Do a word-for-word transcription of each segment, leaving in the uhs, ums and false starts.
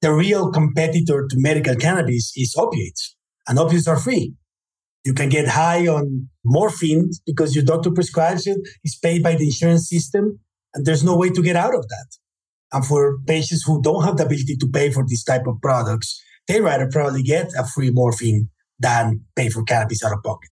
the real competitor to medical cannabis is opiates, and opiates are free. You can get high on morphine because your doctor prescribes it, it's paid by the insurance system, and there's no way to get out of that. And for patients who don't have the ability to pay for this type of products, they rather probably get a free morphine than pay for cannabis out of pocket.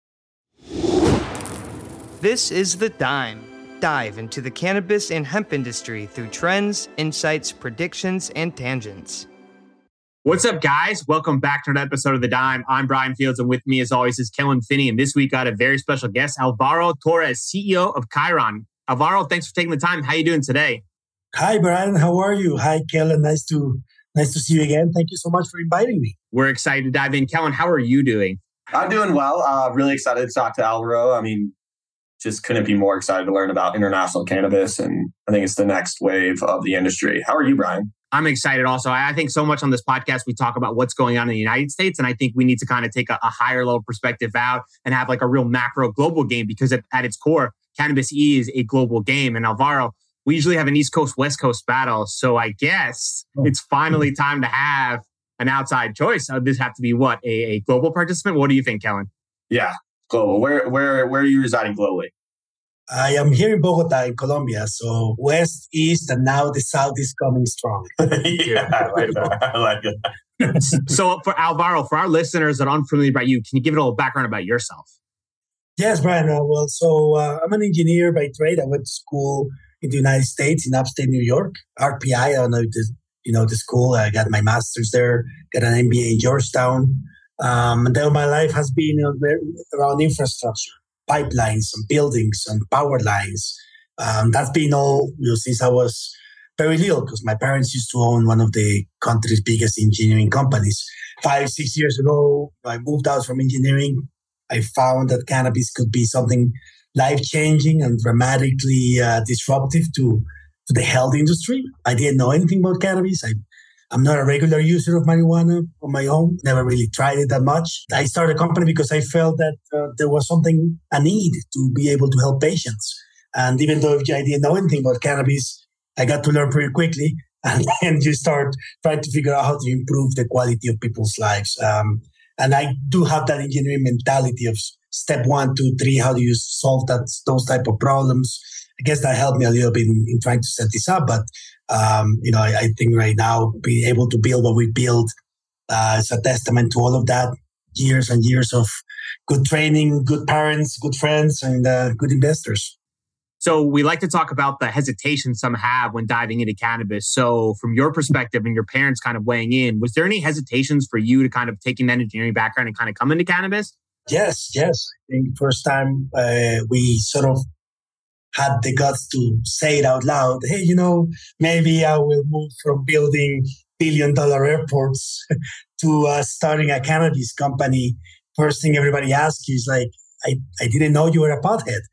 This is The Dime. Dive into the cannabis and hemp industry through trends, insights, predictions, and tangents. What's up, guys? Welcome back to another episode of The Dime. I'm Brian Fields, and with me, as always, is Kellen Finney. And this week, got a very special guest, Alvaro Torres, C E O of Khiron. Alvaro, thanks for taking the time. How are you doing today? Hi, Brian. How are you? Hi, Kellen. Nice to nice to see you again. Thank you so much for inviting me. We're excited to dive in. Kellen, how are you doing? I'm doing well. Uh, really excited to talk to Alvaro. I mean, just couldn't be more excited to learn about international cannabis. And I think it's the next wave of the industry. How are you, Brian? I'm excited also. I think so much on this podcast, we talk about what's going on in the United States. And I think we need to kind of take a, a higher level perspective out and have like a real macro global game, because at, at its core, cannabis is a global game. And Alvaro, we usually have an East Coast, West Coast battle. So I guess oh. it's finally time to have an outside choice. Uh, this have to be what? A, a global participant? What do you think, Kellen? Yeah, global. Where, where, where are you residing globally? I am here in Bogota, in Colombia. So west, east, and now the south is coming strong. Yeah, I like that. I like it. So for Alvaro, for our listeners that aren't familiar about you, can you give it a little background about yourself? Yes, Brian. Uh, well, so uh, I'm an engineer by trade. I went to school in the United States, in upstate New York, R P I. I don't know if this, you know the school. I got my master's there, got an M B A in Georgetown. Um, and then my life has been uh, around infrastructure. Pipelines and buildings and power lines. Um, that's been all you know, since I was very little, because my parents used to own one of the country's biggest engineering companies. Five, six years ago, I moved out from engineering. I found that cannabis could be something life-changing and dramatically uh, disruptive to, to the health industry. I didn't know anything about cannabis. I I'm not a regular user of marijuana on my own. Never really tried it that much. I started a company because I felt that uh, there was something, a need to be able to help patients. And even though I didn't know anything about cannabis, I got to learn pretty quickly. And then you start trying to figure out how to improve the quality of people's lives. Um, and I do have that engineering mentality of step one, two, three. How do you solve that those type of problems? I guess that helped me a little bit in, in trying to set this up. But Um, you know, I, I think right now being able to build what we build uh, is a testament to all of that. Years and years of good training, good parents, good friends, and uh, good investors. So we like to talk about the hesitation some have when diving into cannabis. So from your perspective and your parents kind of weighing in, was there any hesitations for you to kind of taking that engineering background and kind of come into cannabis? Yes, yes. I think first time uh, we sort of had the guts to say it out loud. Hey, you know, maybe I will move from building billion dollar airports to uh, starting a cannabis company. First thing everybody asks you is like, I, I didn't know you were a pothead.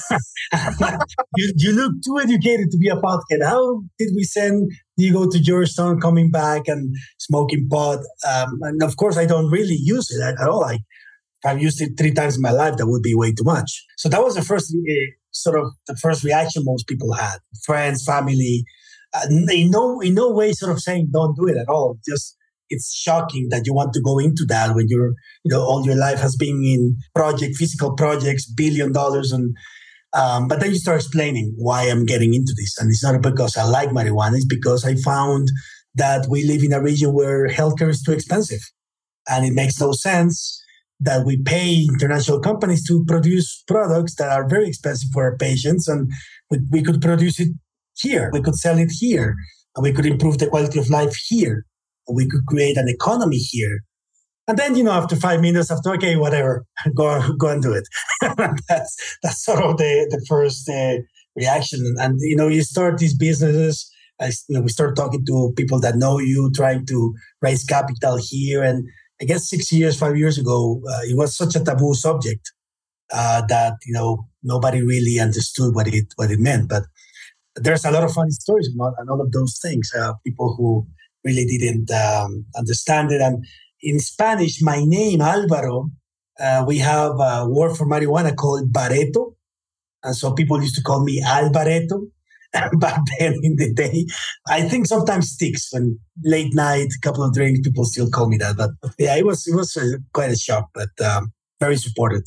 you, you look too educated to be a pothead. How did we send you go to Georgetown, coming back and smoking pot? Um, and of course, I don't really use it at, at all. I, if I've used it three times in my life, that would be way too much. So that was the first uh, sort of the first reaction most people had. Friends, family, uh, in no in no way sort of saying don't do it at all. Just it's shocking that you want to go into that when you're you know all your life has been in project physical projects, billion dollars, and um, but then you start explaining why I'm getting into this, and it's not because I like marijuana. It's because I found that we live in a region where healthcare is too expensive, and it makes no sense that we pay international companies to produce products that are very expensive for our patients, and we, we could produce it here. We could sell it here, and we could improve the quality of life here. And we could create an economy here. And then, you know, after five minutes, after, okay, whatever, go, go and do it. that's that's sort of the, the first uh, reaction. And, and, you know, you start these businesses, I, you know, we start talking to people that know you, trying to raise capital here. And I guess six years, five years ago, uh, it was such a taboo subject uh, that, you know, nobody really understood what it what it meant. But there's a lot of funny stories about and all of those things. Uh, people who really didn't um, understand it. And in Spanish, my name, Alvaro, uh, we have a word for marijuana called Bareto. And so people used to call me Alvareto. back then in the day. I think sometimes sticks when late night, a couple of drinks, people still call me that. But yeah, it was it was uh, quite a shock, but um, very supported.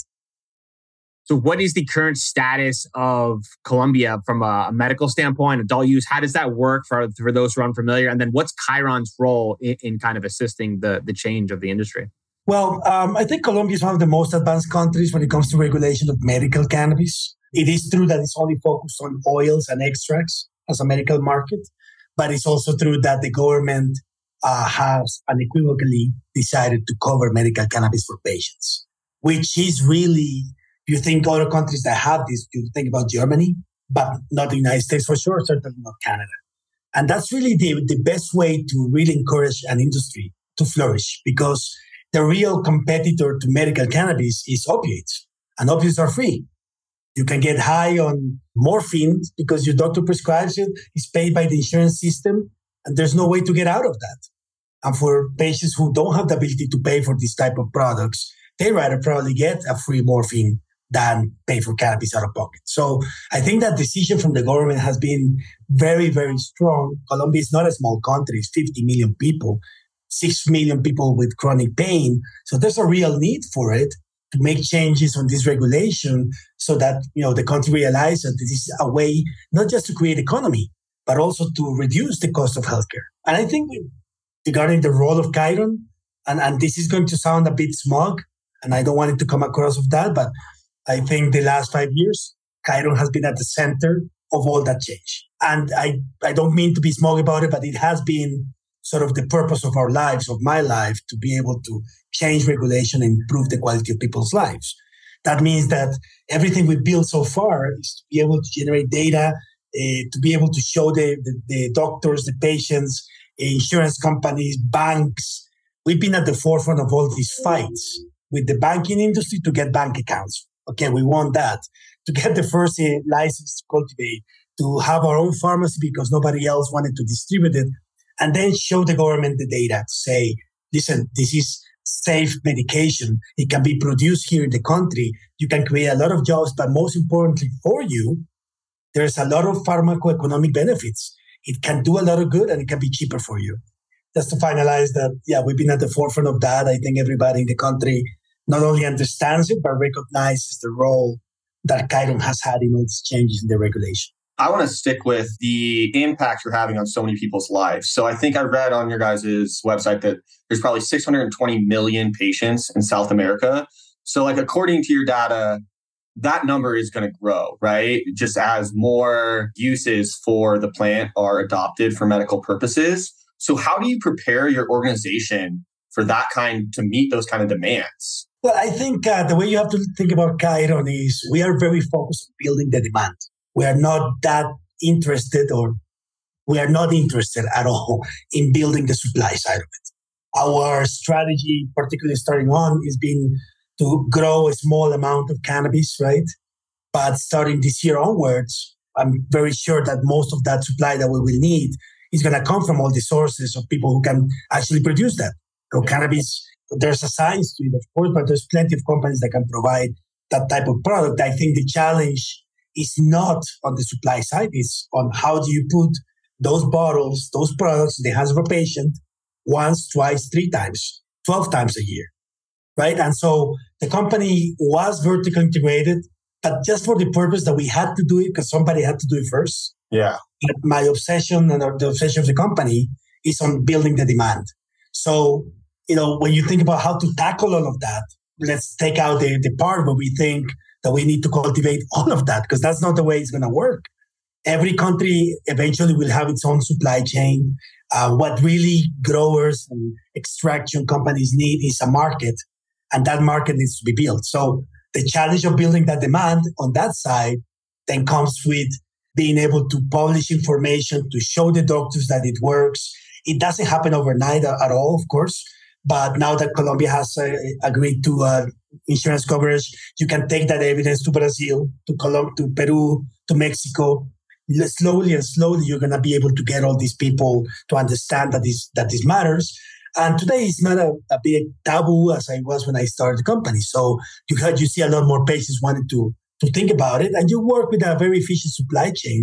So what is the current status of Colombia from a medical standpoint, adult use? How does that work for, for those who are unfamiliar? And then what's Khiron's role in, in kind of assisting the, the change of the industry? Well, um, I think Colombia is one of the most advanced countries when it comes to regulation of medical cannabis. It is true that it's only focused on oils and extracts as a medical market, but it's also true that the government uh, has unequivocally decided to cover medical cannabis for patients, which is really... You think other countries that have this, you think about Germany, but not the United States for sure, certainly not Canada. And that's really the, the best way to really encourage an industry to flourish, because the real competitor to medical cannabis is opiates, and opiates are free. You can get high on morphine because your doctor prescribes it, it's paid by the insurance system, and there's no way to get out of that. And for patients who don't have the ability to pay for this type of products, they rather probably get a free morphine than pay for cannabis out of pocket. So I think that decision from the government has been very, very strong. Colombia is not a small country. It's fifty million people, six million people with chronic pain. So there's a real need for it to make changes on this regulation so that, you know, the country realizes that this is a way not just to create economy, but also to reduce the cost of healthcare. And I think regarding the role of Khiron, and, and this is going to sound a bit smug, and I don't want it to come across of that, but I think the last five years, Khiron has been at the center of all that change. And I, I don't mean to be smug about it, but it has been sort of the purpose of our lives, of my life, to be able to change regulation and improve the quality of people's lives. That means that everything we built so far is to be able to generate data, uh, to be able to show the, the, the doctors, the patients, insurance companies, banks. We've been at the forefront of all these fights with the banking industry to get bank accounts. Okay, we want that. To get the first uh, license to cultivate, to have our own pharmacy because nobody else wanted to distribute it, and then show the government the data to say, listen, this is safe medication. It can be produced here in the country. You can create a lot of jobs, but most importantly for you, there's a lot of pharmacoeconomic benefits. It can do a lot of good and it can be cheaper for you. Just to finalize that, yeah, we've been at the forefront of that. I think everybody in the country not only understands it, but recognizes the role that Khiron has had in all these changes in the regulation. I want to stick with the impact you're having on so many people's lives. So I think I read on your guys' website that there's probably six hundred twenty million patients in South America. So like according to your data, that number is going to grow, right? Just as more uses for the plant are adopted for medical purposes. So how do you prepare your organization for that kind, to meet those kind of demands? Well, I think uh, the way you have to think about Khiron is we are very focused on building the demand. We are not that interested, or we are not interested at all in building the supply side of it. Our strategy, particularly starting on, is been to grow a small amount of cannabis, right? But starting this year onwards, I'm very sure that most of that supply that we will need is going to come from all the sources of people who can actually produce that. So cannabis, there's a science to it, of course, but there's plenty of companies that can provide that type of product. I think the challenge is not on the supply side, it's on how do you put those bottles, those products in the hands of a patient once, twice, three times, twelve times a year, right? And so the company was vertically integrated, but just for the purpose that we had to do it because somebody had to do it first. Yeah. But my obsession and the obsession of the company is on building the demand. So, you know, when you think about how to tackle all of that, let's take out the, the part where we think that we need to cultivate all of that, because that's not the way it's going to work. Every country eventually will have its own supply chain. Uh, what really growers and extraction companies need is a market, and that market needs to be built. So the challenge of building that demand on that side then comes with being able to publish information, to show the doctors that it works. It doesn't happen overnight at all, of course. But now that Colombia has uh, agreed to uh, insurance coverage, you can take that evidence to Brazil, to Colom- to Peru, to Mexico. Slowly and slowly, you're going to be able to get all these people to understand that this that this matters. And today it's not a, a big taboo as I was when I started the company. So you heard, you see a lot more patients wanting to to think about it, and you work with a very efficient supply chain.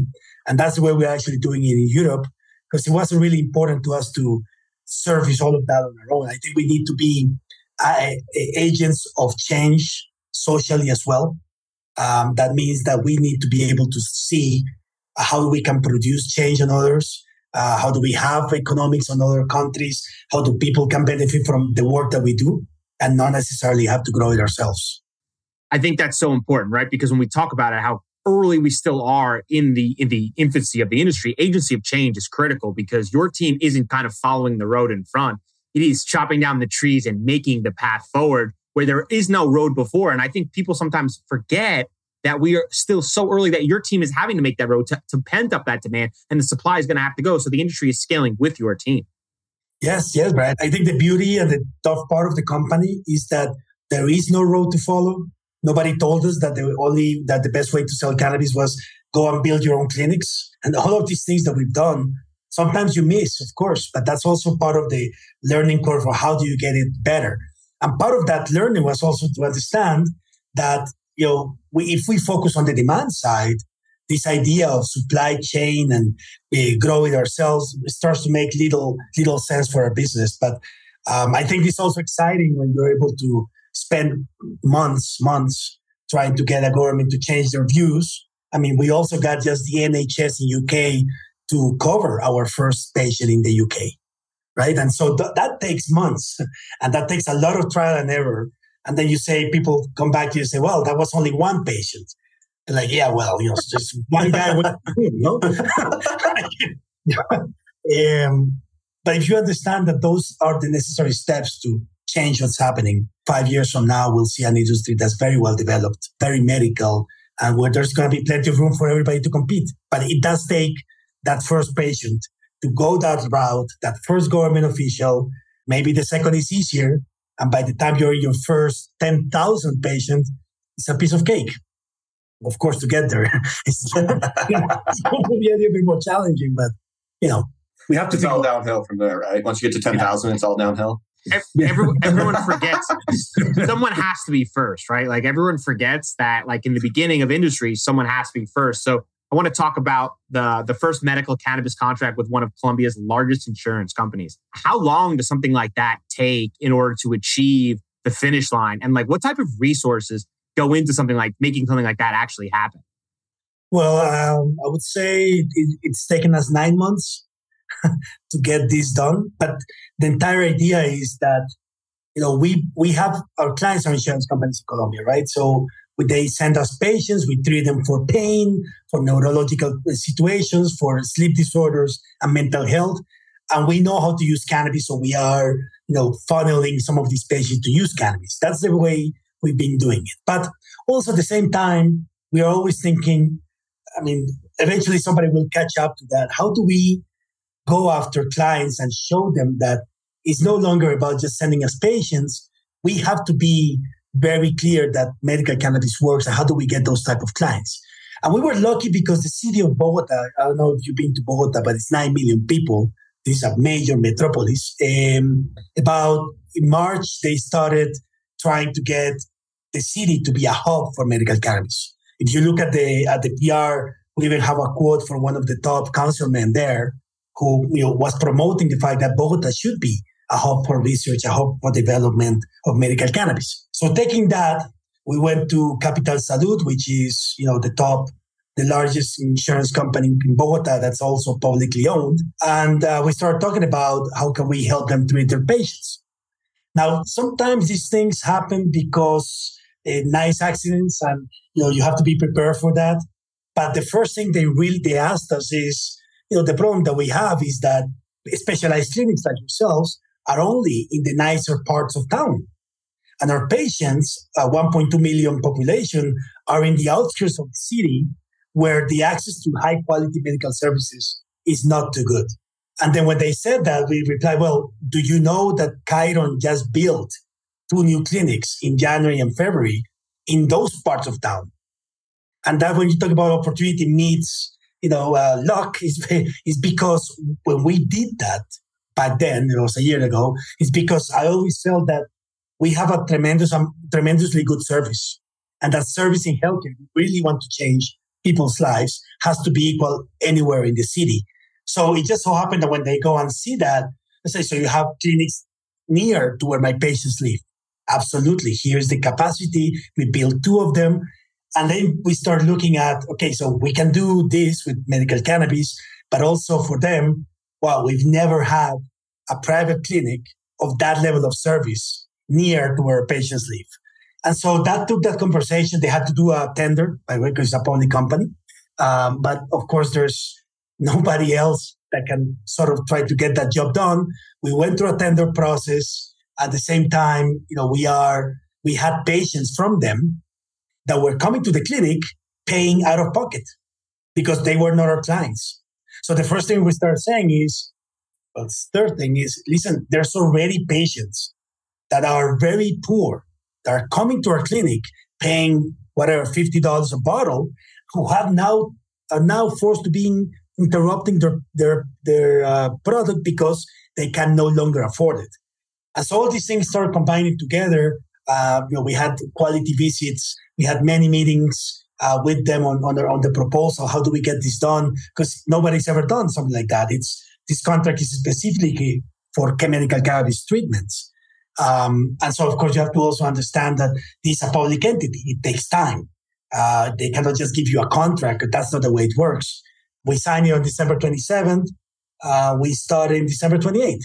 And that's the way we're actually doing it in Europe, because it wasn't really important to us to service all of that on our own. I think we need to be uh, agents of change socially as well. Um, that means that we need to be able to see how we can produce change on others. Uh, how do we have economics on other countries? How do people can benefit from the work that we do and not necessarily have to grow it ourselves? I think that's so important, right? Because when we talk about it, how early we still are in the in the infancy of the industry, agency of change is critical because your team isn't kind of following the road in front. It is chopping down the trees and making the path forward where there is no road before. And I think people sometimes forget that we are still so early that your team is having to make that road to, to pent up that demand and the supply is going to have to go. So the industry is scaling with your team. Yes, yes, Brad. I think the beauty and the tough part of the company is that there is no road to follow. Nobody told us that the only that the best way to sell cannabis was go and build your own clinics. And all of these things that we've done, sometimes you miss, of course, but that's also part of the learning curve for how do you get it better. And part of that learning was also to understand that, you know, we, if we focus on the demand side, this idea of supply chain and uh, grow it ourselves starts to make little little sense for our business. But um, I think it's also exciting when you're able to spend months, months trying to get a government to change their views. I mean, we also got just the N H S in U K to cover our first patient in the U K, right? And so th- that takes months, and that takes a lot of trial and error. And then you say, people come back to you and say, well, that was only one patient. And like, yeah, well, you know, it's just one guy with, you know. um, but if you understand that those are the necessary steps to change what's happening, five years from now, we'll see an industry that's very well developed, very medical, and where there's going to be plenty of room for everybody to compete. But it does take that first patient to go that route, that first government official. Maybe the second is easier. And by the time you're in your first ten thousand patients, it's a piece of cake. Of course, to get there, it's, you know, it's going to be a little bit more challenging, but, you know, we have to... It's all downhill from there, right? Once you get to ten thousand, yeah. It's all downhill. Everyone, everyone forgets someone has to be first, right? Like everyone forgets that like in the beginning of industry, someone has to be first. So I want to talk about the, the first medical cannabis contract with one of Colombia's largest insurance companies. How long does something like that take in order to achieve the finish line? And like what type of resources go into something like making something like that actually happen? Well, um, I would say it, it's taken us nine months to get this done. But the entire idea is that, you know, we we have our clients are insurance companies in Colombia, right? So they send us patients, we treat them for pain, for neurological situations, for sleep disorders and mental health. And we know how to use cannabis, so we are, you know, funneling some of these patients to use cannabis. That's the way we've been doing it. But also at the same time, we are always thinking, I mean, eventually somebody will catch up to that. How do we go after clients and show them that it's no longer about just sending us patients? We have to be very clear that medical cannabis works, and how do we get those type of clients? And we were lucky because the city of Bogota, I don't know if you've been to Bogota, but it's nine million people. This is a major metropolis. Um, about in March, they started trying to get the city to be a hub for medical cannabis. If you look at the at the P R, we even have a quote from one of the top councilmen there who, you know, was promoting the fact that Bogota should be a hub for research, a hub for development of medical cannabis. So taking that, we went to Capital Salud, which is, you know, the top, the largest insurance company in Bogota that's also publicly owned. And uh, we started talking about how can we help them treat their patients. Now, sometimes these things happen because uh, nice accidents, and, you know, you have to be prepared for that. But the first thing they really, they asked us is, you know, the problem that we have is that specialized clinics like yourselves are only in the nicer parts of town. And our patients, uh, one point two million population, are in the outskirts of the city where the access to high quality medical services is not too good. And then when they said that, we replied, well, do you know that Khiron just built two new clinics in January and February in those parts of town? And that when you talk about opportunity meets, you know, uh, luck is, is because when we did that back then, it was a year ago, it's because I always felt that we have a tremendous, um, tremendously good service. And that service in healthcare, we really want to change people's lives has to be equal anywhere in the city. So it just so happened that when they go and see that, they say, so you have clinics near to where my patients live. Absolutely. Here's the capacity. We build two of them. And then we start looking at, okay, so we can do this with medical cannabis, but also for them, well, we've never had a private clinic of that level of service near to where patients live. And so that took that conversation. They had to do a tender, by the way, because it's a public company. Um, but of course, there's nobody else that can sort of try to get that job done. We went through a tender process. At the same time, you know, we are we had patients from them that were coming to the clinic paying out of pocket because they were not our clients. So the first thing we start saying is, well, the third thing is, listen, there's already patients that are very poor, that are coming to our clinic paying whatever, fifty dollars a bottle, who have now are now forced to be interrupting their their, their uh, product because they can no longer afford it. And so all these things start combining together. Uh, you know, we had quality visits. We had many meetings uh, with them on on the, on the proposal. How do we get this done? Because nobody's ever done something like that. It's this contract is specifically for medical cannabis treatments. Um, and so, of course, you have to also understand that this is a public entity. It takes time. Uh, they cannot just give you a contract. That's not the way it works. We signed it on December twenty-seventh. Uh, we started in December twenty-eighth.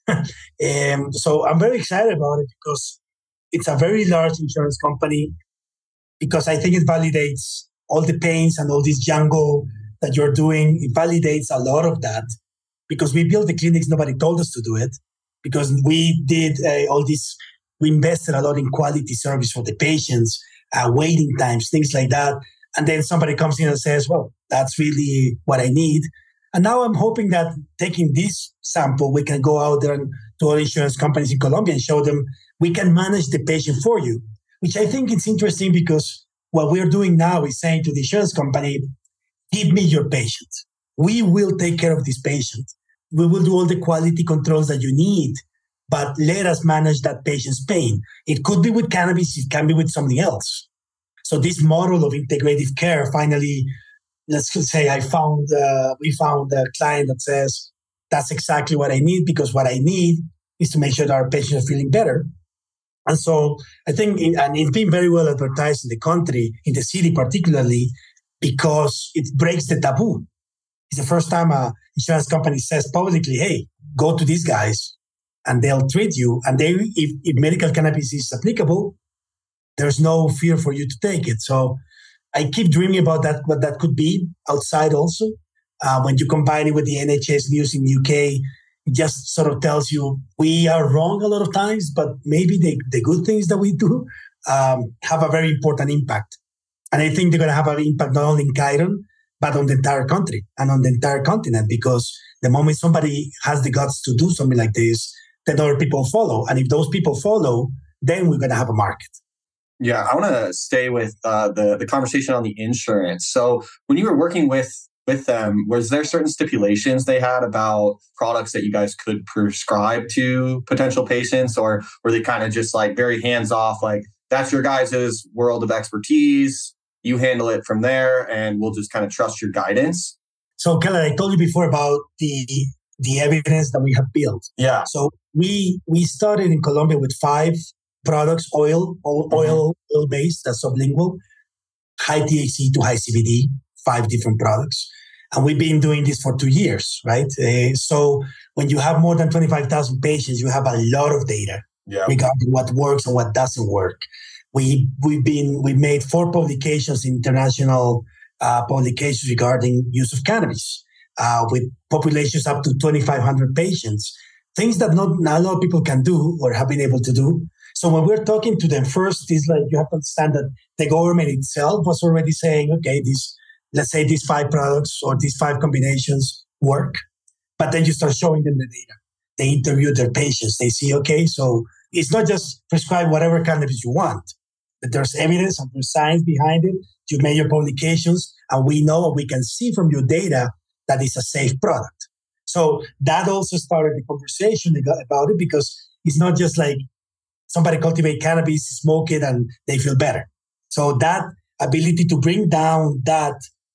um, so I'm very excited about it because it's a very large insurance company, because I think it validates all the pains and all this jungle that you're doing. It validates a lot of that because we built the clinics. Nobody told us to do it because we did uh, all this. We invested a lot in quality service for the patients, uh, waiting times, things like that. And then somebody comes in and says, well, that's really what I need. And now I'm hoping that taking this sample, we can go out there and to all insurance companies in Colombia and show them we can manage the patient for you, which I think it's interesting because what we're doing now is saying to the insurance company, give me your patient. We will take care of this patient. We will do all the quality controls that you need, but let us manage that patient's pain. It could be with cannabis. It can be with something else. So this model of integrative care, finally, let's say I found, uh, we found a client that says, that's exactly what I need, because what I need is to make sure that our patients are feeling better. And so I think, in, and it's been very well advertised in the country, in the city particularly, because it breaks the taboo. It's the first time an insurance company says publicly, hey, go to these guys and they'll treat you. And they, if, if medical cannabis is applicable, there's no fear for you to take it. So I keep dreaming about that, what that could be outside also. Uh, when you combine it with the N H S news in U K, it just sort of tells you we are wrong a lot of times, but maybe the, the good things that we do um, have a very important impact. And I think they're going to have an impact not only in Cayron, but on the entire country and on the entire continent, because the moment somebody has the guts to do something like this, then other people follow. And if those people follow, then we're going to have a market. Yeah, I want to stay with uh, the, the conversation on the insurance. So when you were working with with them, was there certain stipulations they had about products that you guys could prescribe to potential patients, or were they kind of just like very hands off, like that's your guys' world of expertise, you handle it from there, and we'll just kind of trust your guidance? So, Keller, I told you before about the the evidence that we have built. Yeah. So we we started in Colombia with five products, oil, oil, mm-hmm. oil, oil based, that's sublingual, high T H C to high C B D, five different products. And we've been doing this for two years, right? Uh, so when you have more than twenty-five thousand patients, you have a lot of data yeah. regarding what works and what doesn't work. We, we've been, we made four publications, international uh, publications regarding use of cannabis uh, with populations up to twenty-five hundred patients, things that not, not a lot of people can do or have been able to do. So when we're talking to them first, is like you have to understand that the government itself was already saying, okay, this, let's say these five products or these five combinations work. But then you start showing them the data. They interview their patients. They see, okay, so it's not just prescribe whatever cannabis you want, but there's evidence and there's science behind it. You've made your publications, and we know and we can see from your data that it's a safe product. So that also started the conversation about it, because it's not just like somebody cultivate cannabis, smoke it, and they feel better. So that ability to bring down that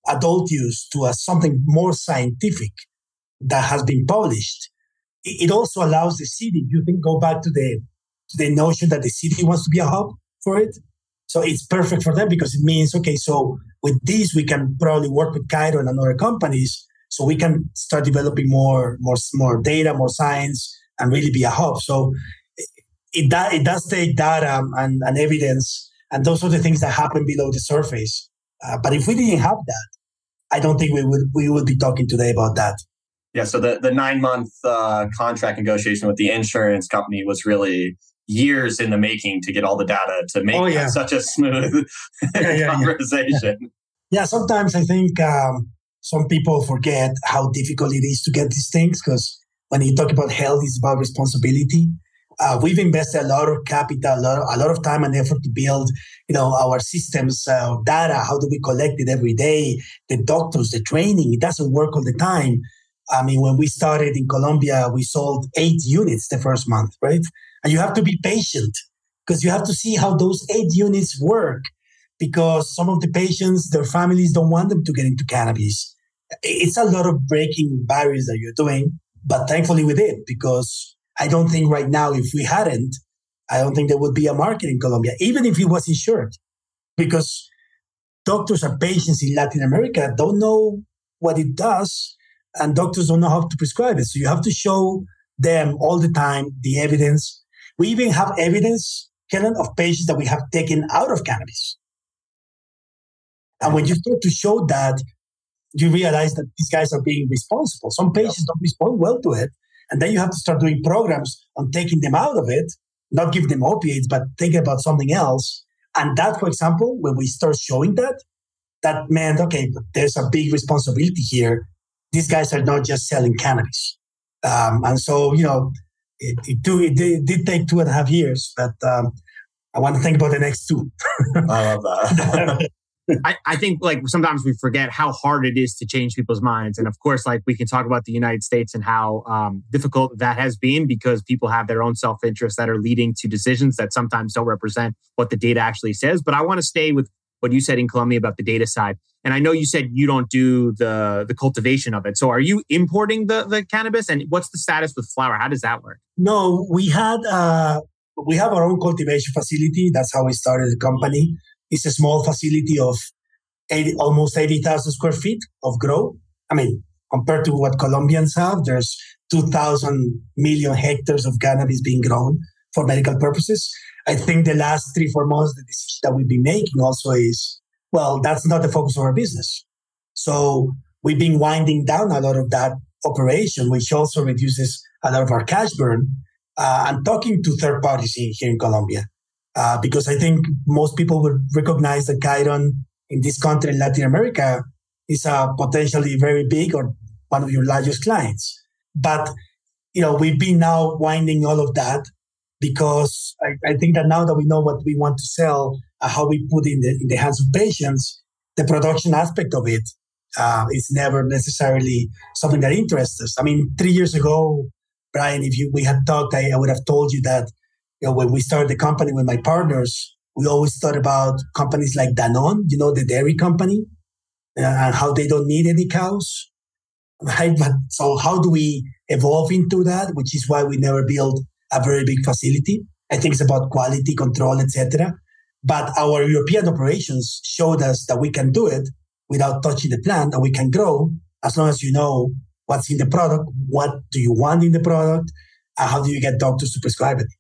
adult use to a, something more scientific that has been published, it, it also allows the city, you can go back to the, to the notion that the city wants to be a hub for it. So it's perfect for them because it means, okay, so with this, we can probably work with Chiron and other companies so we can start developing more, more, more data, more science, and really be a hub. So it, it, does, it does take data and, and evidence, and those are the things that happen below the surface. Uh, but if we didn't have that, I don't think we would we would be talking today about that. Yeah, so the, the nine-month uh, contract negotiation with the insurance company was really years in the making to get all the data to make oh, yeah. such a smooth yeah, yeah, conversation. Yeah. yeah, sometimes I think um, some people forget how difficult it is to get these things, because when you talk about health, it's about responsibility. Uh, we've invested a lot of capital, a lot of, a lot of time and effort to build, you know, our systems, uh, data. How do we collect it every day? The doctors, the training, it doesn't work all the time. I mean, when we started in Colombia, we sold eight units the first month, right? And you have to be patient because you have to see how those eight units work, because some of the patients, their families don't want them to get into cannabis. It's a lot of breaking barriers that you're doing, but thankfully we did, because I don't think right now, if we hadn't, I don't think there would be a market in Colombia, even if it was insured, because doctors and patients in Latin America don't know what it does, and doctors don't know how to prescribe it. So you have to show them all the time the evidence. We even have evidence, Kellen, of patients that we have taken out of cannabis. And when you start to show that, you realize that these guys are being responsible. Some patients don't respond well to it. And then you have to start doing programs on taking them out of it, not giving them opiates, but thinking about something else. And that, for example, when we start showing that, that meant, okay, but there's a big responsibility here. These guys are not just selling cannabis. Um, and so, you know, it, it, do, it, did, it did take two and a half years, but um, I want to think about the next two. I love that. I, I think like sometimes we forget how hard it is to change people's minds. And of course, like we can talk about the United States and how um, difficult that has been, because people have their own self-interests that are leading to decisions that sometimes don't represent what the data actually says. But I want to stay with what you said in Colombia about the data side. And I know you said you don't do the, the cultivation of it. So are you importing the, the cannabis? And what's the status with flower? How does that work? No, we had uh, we have our own cultivation facility. That's how we started the company. It's a small facility of eighty, almost eighty thousand square feet of grow. I mean, compared to what Colombians have, there's two thousand million hectares of cannabis being grown for medical purposes. I think the last three, four months, the decision that we've been making also is, well, that's not the focus of our business. So we've been winding down a lot of that operation, which also reduces a lot of our cash burn. Uh, and talking to third parties in, here in Colombia. Uh, because I think most people would recognize that Chiron in this country, in Latin America, is uh, potentially very big or one of your largest clients. But, you know, we've been now winding all of that because I, I think that now that we know what we want to sell, uh, how we put in the, in the hands of patients, the production aspect of it uh, is never necessarily something that interests us. I mean, three years ago, Brian, if you we had talked, I, I would have told you that, you know, when we started the company with my partners, we always thought about companies like Danone, you know, the dairy company, uh, and how they don't need any cows, right? But so how do we evolve into that? Which is why we never built a very big facility. I think it's about quality control, et cetera. But our European operations showed us that we can do it without touching the plant, and we can grow as long as you know what's in the product, what do you want in the product, and how do you get doctors to prescribe it.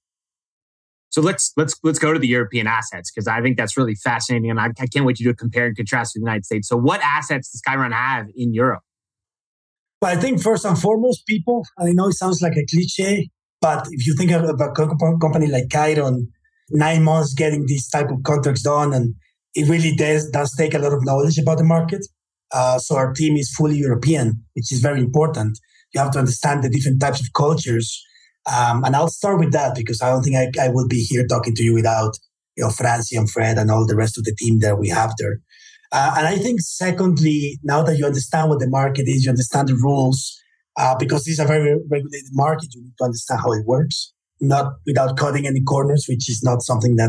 So let's let's let's go to the European assets, because I think that's really fascinating, and I, I can't wait to do a compare and contrast with the United States. So what assets does Chiron have in Europe? Well, I think first and foremost, people. I know it sounds like a cliche, but if you think of a company like Chiron, nine months getting these type of contracts done, and it really does, does take a lot of knowledge about the market. Uh, so our team is fully European, which is very important. You have to understand the different types of cultures. Um, and I'll start with that because I don't think I, I will be here talking to you without, you know, Francie and Fred and all the rest of the team that we have there. Uh, and I think secondly, now that you understand what the market is, you understand the rules, uh, because this is a very regulated market, you need to understand how it works, not without cutting any corners, which is not something that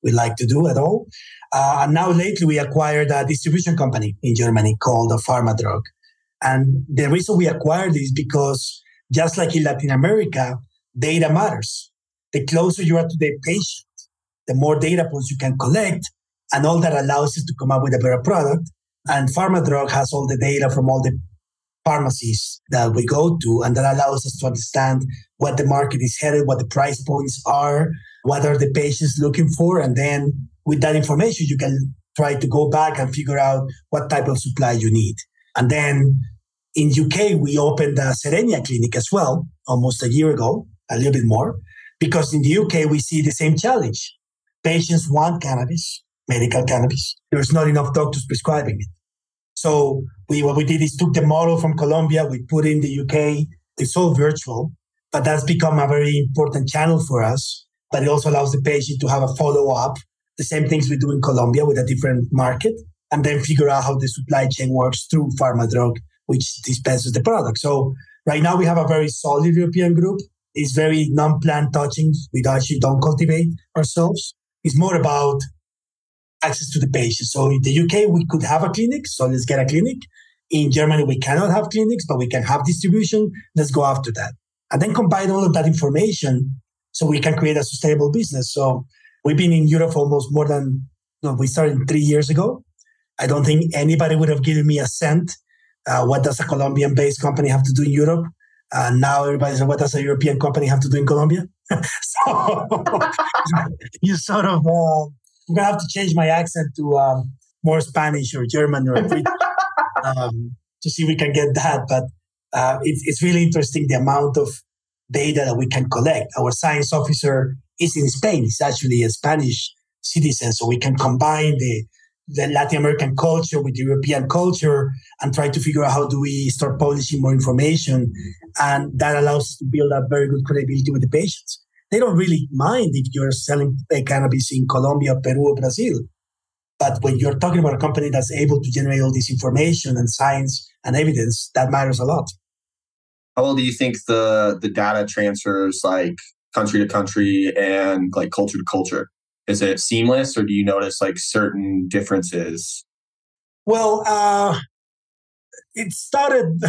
we like to do at all. Uh, and now lately we acquired a distribution company in Germany called Pharmadrug. And the reason we acquired is because just like in Latin America, data matters. The closer you are to the patient, the more data points you can collect, and all that allows us to come up with a better product. And Pharmadrug has all the data from all the pharmacies that we go to, and that allows us to understand what the market is headed, what the price points are, what are the patients looking for. And then with that information, you can try to go back and figure out what type of supply you need. And then in U K, we opened a Serenia clinic as well, almost a year ago, a little bit more, because in the U K, we see the same challenge. Patients want cannabis, medical cannabis. There's not enough doctors prescribing it. So we what we did is took the model from Colombia, we put in the U K. It's all virtual, but that's become a very important channel for us. But it also allows the patient to have a follow-up, the same things we do in Colombia with a different market, and then figure out how the supply chain works through Pharmadrug, which dispenses the product. So right now we have a very solid European group. It's very non-plant touching. We actually don't cultivate ourselves. It's more about access to the patient. So in the U K, we could have a clinic. So let's get a clinic. In Germany, we cannot have clinics, but we can have distribution. Let's go after that. And then combine all of that information so we can create a sustainable business. So we've been in Europe for almost more than, no, we started three years ago. I don't think anybody would have given me a cent. Uh, what does a Colombian-based company have to do in Europe? Uh, now everybody says, what does a European company have to do in Colombia? So you sort of, uh, I'm going to have to change my accent to um, more Spanish or German or um, to see if we can get that. But uh, it's, it's really interesting the amount of data that we can collect. Our science officer is in Spain. He's actually a Spanish citizen. So we can combine the, the Latin American culture with the European culture and try to figure out how do we start publishing more information. And that allows us to build up very good credibility with the patients. They don't really mind if you're selling cannabis in Colombia, Peru, or Brazil. But when you're talking about a company that's able to generate all this information and science and evidence, that matters a lot. How well do you think the, the data transfers like country to country and like culture to culture? Is it seamless, or do you notice like certain differences? Well, uh, it started,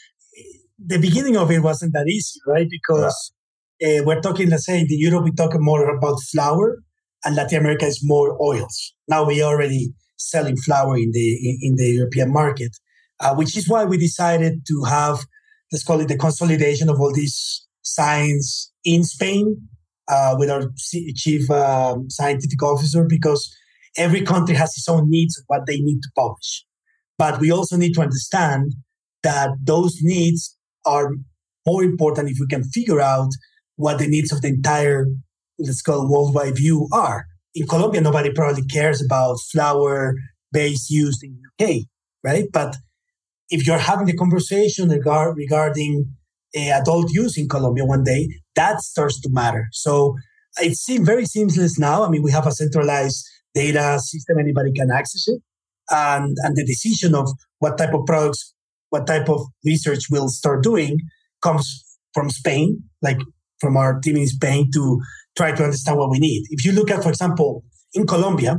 the beginning of it wasn't that easy, right? Because yeah. uh, we're talking, let's say in Europe, we talk more about flour, and Latin America is more oils. Now we are already selling flour in the in, in the European market, uh, which is why we decided to have, let's call it the consolidation of all this science in Spain uh, with our chief um, scientific officer, because every country has its own needs of what they need to publish. But we also need to understand that those needs are more important if we can figure out what the needs of the entire, let's call it worldwide view are. In Colombia, nobody probably cares about flour-based use in U K, right? But if you're having a conversation regard, regarding uh, adult use in Colombia one day, that starts to matter. So it seems very seamless now. I mean, we have a centralized data system. Anybody can access it. And, and the decision of what type of products, what type of research we'll start doing comes from Spain, like from our team in Spain, to try to understand what we need. If you look at, for example, in Colombia,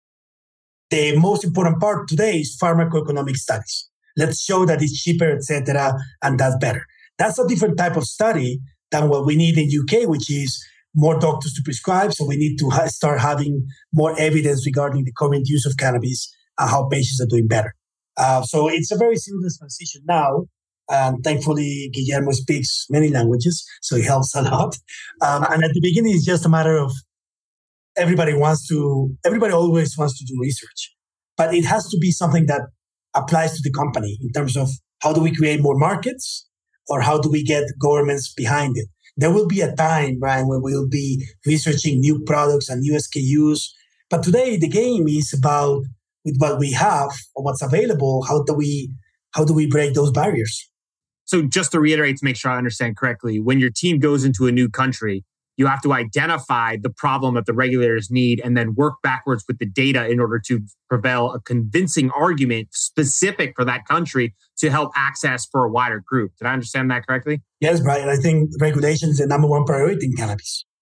the most important part today is pharmacoeconomic studies. Let's show that it's cheaper, et cetera, and that's better. That's a different type of study than what we need in U K, which is more doctors to prescribe. So we need to ha- start having more evidence regarding the current use of cannabis and how patients are doing better. Uh, so it's a very seamless transition now. And thankfully, Guillermo speaks many languages, so it helps a lot. Um, and at the beginning, it's just a matter of everybody wants to, everybody always wants to do research. But it has to be something that applies to the company in terms of how do we create more markets, or how do we get governments behind it. There will be a time, Brian, when we'll be researching new products and new S K Us. But today, the game is about, with what we have or what's available, how do we how do we break those barriers? So just to reiterate, to make sure I understand correctly, when your team goes into a new country, you have to identify the problem that the regulators need and then work backwards with the data in order to prevail a convincing argument specific for that country to help access for a wider group. Did I understand that correctly? Yes, Brian. I think regulation is the number one priority in cannabis.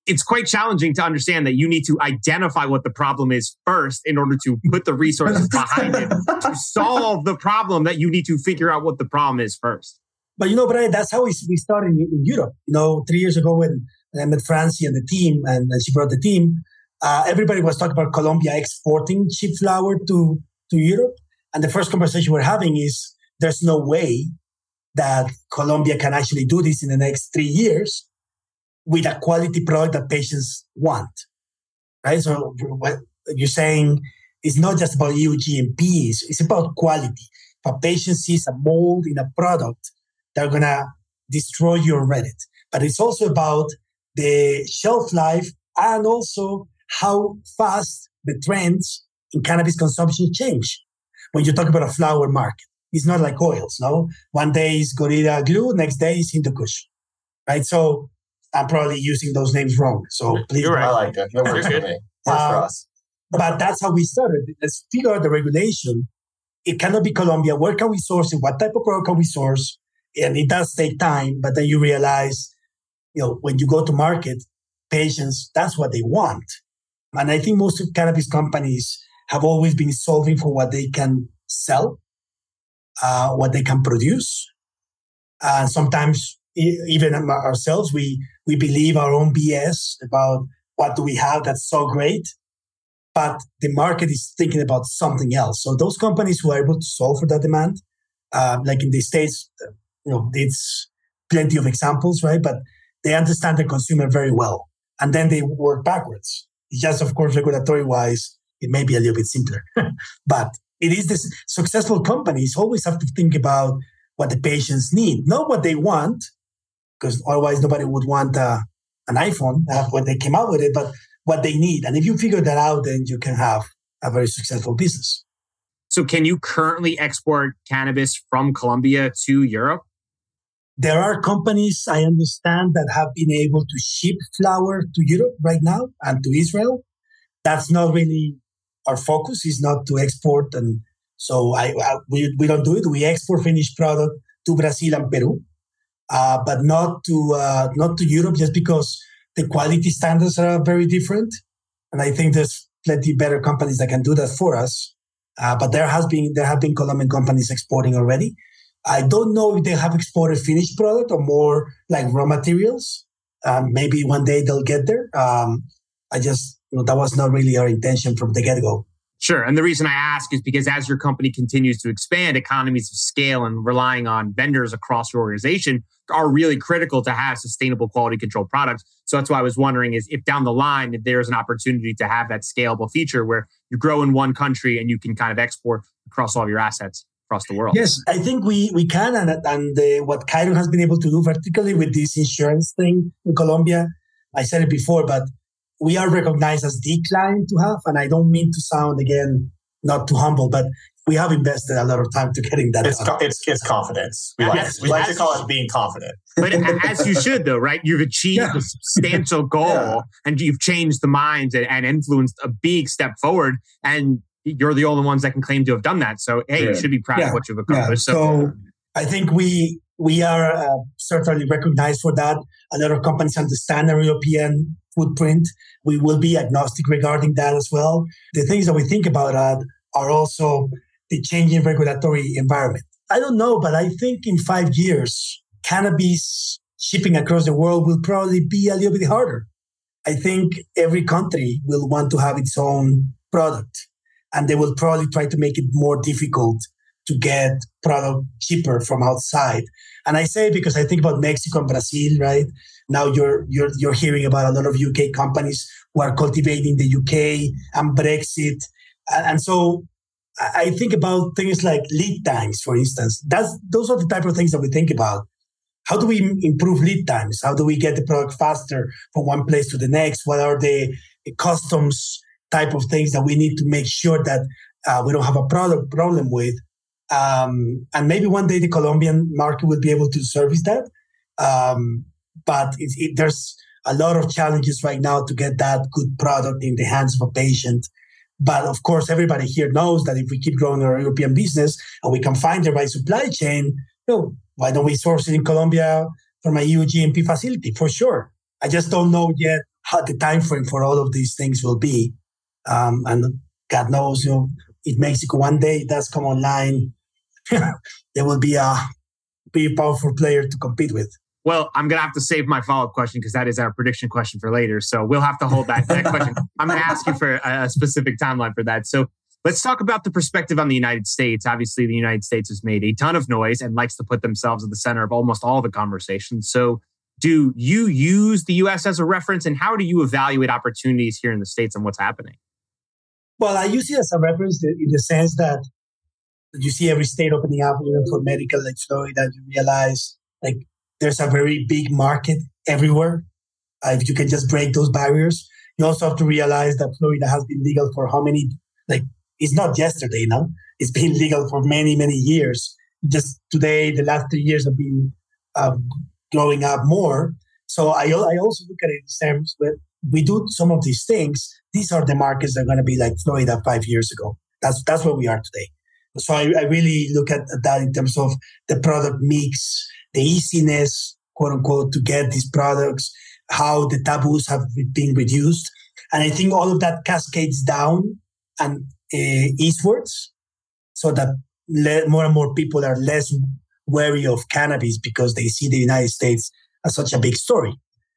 it's quite challenging to understand that you need to identify what the problem is first in order to put the resources behind it to solve the problem that you need to figure out what the problem is first. But, you know, Brian, that's how we, we started in, in Europe. You know, three years ago when I met Francie and the team, and, and she brought the team, uh, everybody was talking about Colombia exporting cheap flour to, to Europe. And the first conversation we're having is there's no way that Colombia can actually do this in the next three years with a quality product that patients want, right? So what you're saying is not just about E U G M Ps, it's about quality. If a patient sees a mold in a product, they're going to destroy you on Reddit. But it's also about the shelf life and also how fast the trends in cannabis consumption change. When you talk about a flower market, it's not like oils, no? One day is Gorilla Glue, next day is Hindu Kush, right? So I'm probably using those names wrong. So please. You're right. I like that. That works for me. Works uh, for us. But that's how we started. Let's figure out the regulation. It cannot be Colombia. Where can we source it? What type of product can we source? And it does take time, but then you realize, you know, when you go to market, patients, that's what they want. And I think most of cannabis companies have always been solving for what they can sell, uh, what they can produce. And uh, sometimes even ourselves, we we believe our own B S about what do we have that's so great, but the market is thinking about something else. So those companies who are able to solve for that demand, uh, like in the States, you know, it's plenty of examples, right? But they understand the consumer very well, and then they work backwards. It's just, of course, regulatory-wise, it may be a little bit simpler, but it is this successful companies always have to think about what the patients need, not what they want, because otherwise nobody would want uh, an iPhone uh, when they came out with it, but what they need. And if you figure that out, then you can have a very successful business. So can you currently export cannabis from Colombia to Europe? There are companies, I understand, that have been able to ship flour to Europe right now and to Israel. That's not really our focus, is not to export. And so I, I we, we don't do it. We export finished product to Brazil and Peru. Uh, but not to uh, not to Europe, just because the quality standards are very different. And I think there's plenty better companies that can do that for us. Uh, but there has been there have been Colombian companies exporting already. I don't know if they have exported finished product or more like raw materials. Um, maybe one day they'll get there. Um, I just you know, that was not really our intention from the get-go. Sure. And the reason I ask is because as your company continues to expand, economies of scale and relying on vendors across your organization are really critical to have sustainable quality control products. So that's why I was wondering is if down the line, if there's an opportunity to have that scalable feature where you grow in one country and you can kind of export across all of your assets across the world. Yes, I think we, we can. And, and uh, what Khiron has been able to do, particularly with this insurance thing in Colombia, I said it before, but we are recognized as the client to have. And I don't mean to sound, again, not too humble, but we have invested a lot of time to getting that it's done. Co- it's, it's confidence. We, yes, like, we like to call it being confident. But as you should, though, right? You've achieved yeah. a substantial goal yeah. and you've changed the minds and, and influenced a big step forward. And you're the only ones that can claim to have done that. So, hey, yeah. you should be proud yeah. of what you've accomplished. Yeah. So, so I think we we are uh, certainly recognized for that. A lot of companies understand our European footprint. We will be agnostic regarding that as well. The things that we think about uh, are also the changing regulatory environment. I don't know, but I think in five years, cannabis shipping across the world will probably be a little bit harder. I think every country will want to have its own product, and they will probably try to make it more difficult to get product cheaper from outside. And I say because I think about Mexico and Brazil, right? Now you're you're you're hearing about a lot of U K companies who are cultivating the U K and Brexit. And so I think about things like lead times, for instance. That's those are the type of things that we think about. How do we improve lead times? How do we get the product faster from one place to the next? What are the customs type of things that we need to make sure that uh, we don't have a product problem with? Um, and maybe one day the Colombian market will be able to service that. Um, but it, it, there's a lot of challenges right now to get that good product in the hands of a patient. But of course, everybody here knows that if we keep growing our European business and we can find the right supply chain, you know, why don't we source it in Colombia from a E U G M P facility? For sure. I just don't know yet how the time frame for all of these things will be. Um, and God knows, you know, if Mexico one day does come online, there will be a be a powerful player to compete with. Well, I'm going to have to save my follow-up question because that is our prediction question for later. So we'll have to hold that, that question. I'm going to ask you for a, a specific timeline for that. So let's talk about the perspective on the United States. Obviously, the United States has made a ton of noise and likes to put themselves at the center of almost all the conversations. So do you use the U S as a reference, and how do you evaluate opportunities here in the States and what's happening? Well, I use it as a reference in the sense that you see every state opening up, even for medical, like Florida, you realize like there's a very big market everywhere. Uh, if you can just break those barriers, you also have to realize that Florida has been legal for how many, like it's not yesterday, no? It's been legal for many, many years. Just today, the last three years have been uh, growing up more. So I, I also look at it in terms where we do some of these things. These are the markets that are going to be like Florida five years ago. That's that's where we are today. So I, I really look at that in terms of the product mix, the easiness, quote unquote, to get these products, how the taboos have been reduced. And I think all of that cascades down and uh, eastwards so that le- more and more people are less wary of cannabis because they see the United States as such a big story.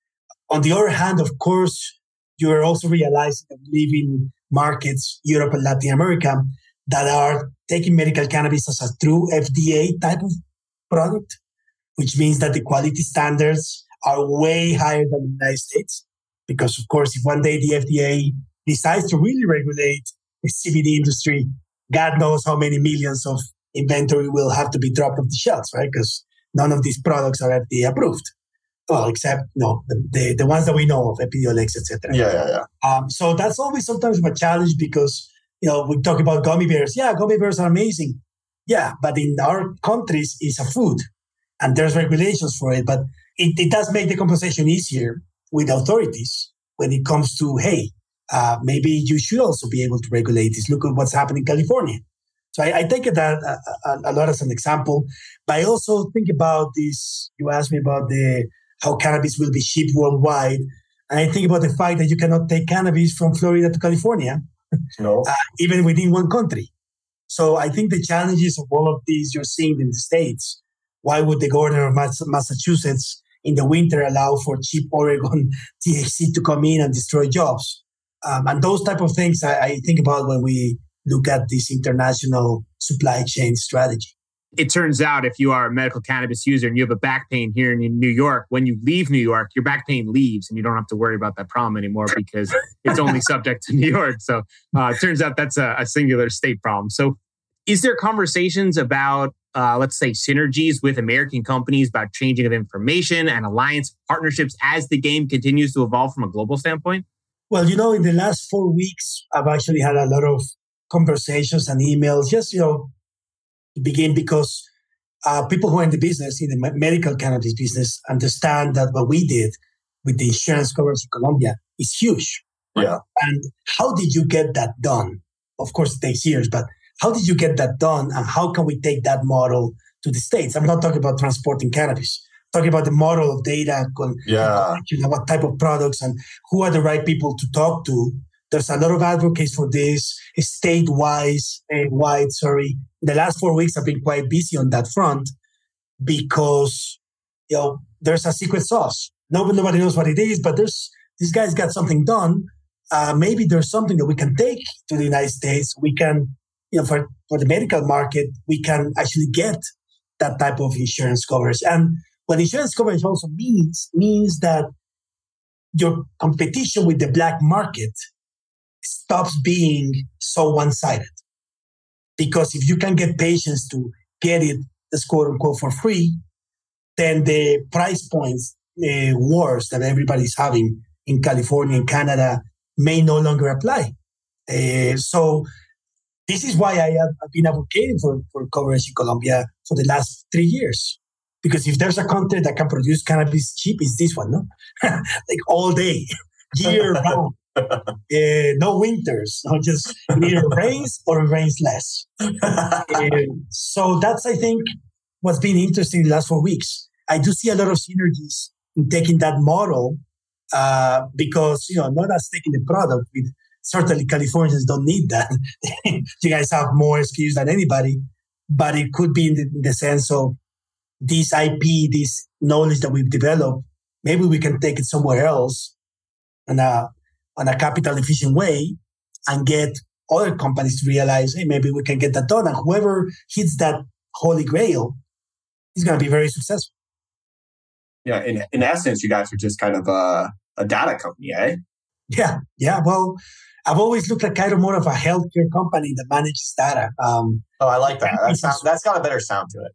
On the other hand, of course, you are also realizing that we live in markets, Europe and Latin America, that are taking medical cannabis as a true F D A type of product, which means that the quality standards are way higher than the United States. Because, of course, if one day the F D A decides to really regulate the C B D industry, God knows how many millions of inventory will have to be dropped off the shelves, right? Because none of these products are F D A approved. Well, except, no, the, the, the ones that we know of, Epidiolex, et cetera. Yeah, yeah, yeah. Um, so that's always sometimes a challenge because, you know, we talk about gummy bears. Yeah, gummy bears are amazing. Yeah, but in our countries, it's a food. And there's regulations for it. But it, it does make the conversation easier with authorities when it comes to, hey, uh, maybe you should also be able to regulate this. Look at what's happening in California. So I, I take it that a, a, a lot as an example. But I also think about this. You asked me about the how cannabis will be shipped worldwide. And I think about the fact that you cannot take cannabis from Florida to California, no. uh, even within one country. So I think the challenges of all of these you're seeing in the States, why would the governor of Massachusetts in the winter allow for cheap Oregon T H C to come in and destroy jobs? Um, and those type of things I, I think about when we look at this international supply chain strategy. It turns out if you are a medical cannabis user and you have a back pain here in New York, when you leave New York, your back pain leaves and you don't have to worry about that problem anymore because it's only subject to New York. So uh, it turns out that's a, a singular state problem. So is there conversations about, uh, let's say, synergies with American companies about changing of information and alliance partnerships as the game continues to evolve from a global standpoint? Well, you know, in the last four weeks, I've actually had a lot of conversations and emails, just, you know, to begin because uh, people who are in the business, in the medical cannabis business, understand that what we did with the insurance coverage in Colombia is huge. Yeah. And how did you get that done? Of course, it takes years, but how did you get that done? And how can we take that model to the States? I'm not talking about transporting cannabis. I'm talking about the model of data, yeah. you know, what type of products and who are the right people to talk to. There's a lot of advocates for this, state-wise, uh, wide, sorry. The last four weeks have been quite busy on that front because, you know, there's a secret sauce. Nobody, nobody knows what it is, but there's this guy's got something done. Uh, maybe there's something that we can take to the United States. We can, you know, for, for the medical market, we can actually get that type of insurance coverage. And what insurance coverage also means, means that your competition with the black market stops being so one-sided. Because if you can get patients to get it, let's quote unquote, for free, then the price points uh, wars that everybody's having in California and Canada may no longer apply. Uh, so this is why I have I've been advocating for, for coverage in Colombia for the last three years. Because if there's a country that can produce cannabis cheap, it's this one, no? Like all day, year round. Uh, no winters, no, just either rains or it rains less. uh, so that's, I think, what's been interesting in the last four weeks. I do see a lot of synergies in taking that model uh, because, you know, not us taking the product. With, certainly Californians don't need that. You guys have more S K Us than anybody, but it could be in the, in the sense of this I P, this knowledge that we've developed. Maybe we can take it somewhere else in a, on a capital efficient way and get other companies to realize, hey, maybe we can get that done. And whoever hits that holy grail is going to be very successful. Yeah, in, in essence, you guys are just kind of a, a data company, eh? Yeah, yeah. Well, I've always looked at kind of more of a healthcare company that manages data. Um, oh, I like that. That sounds, that's got a better sound to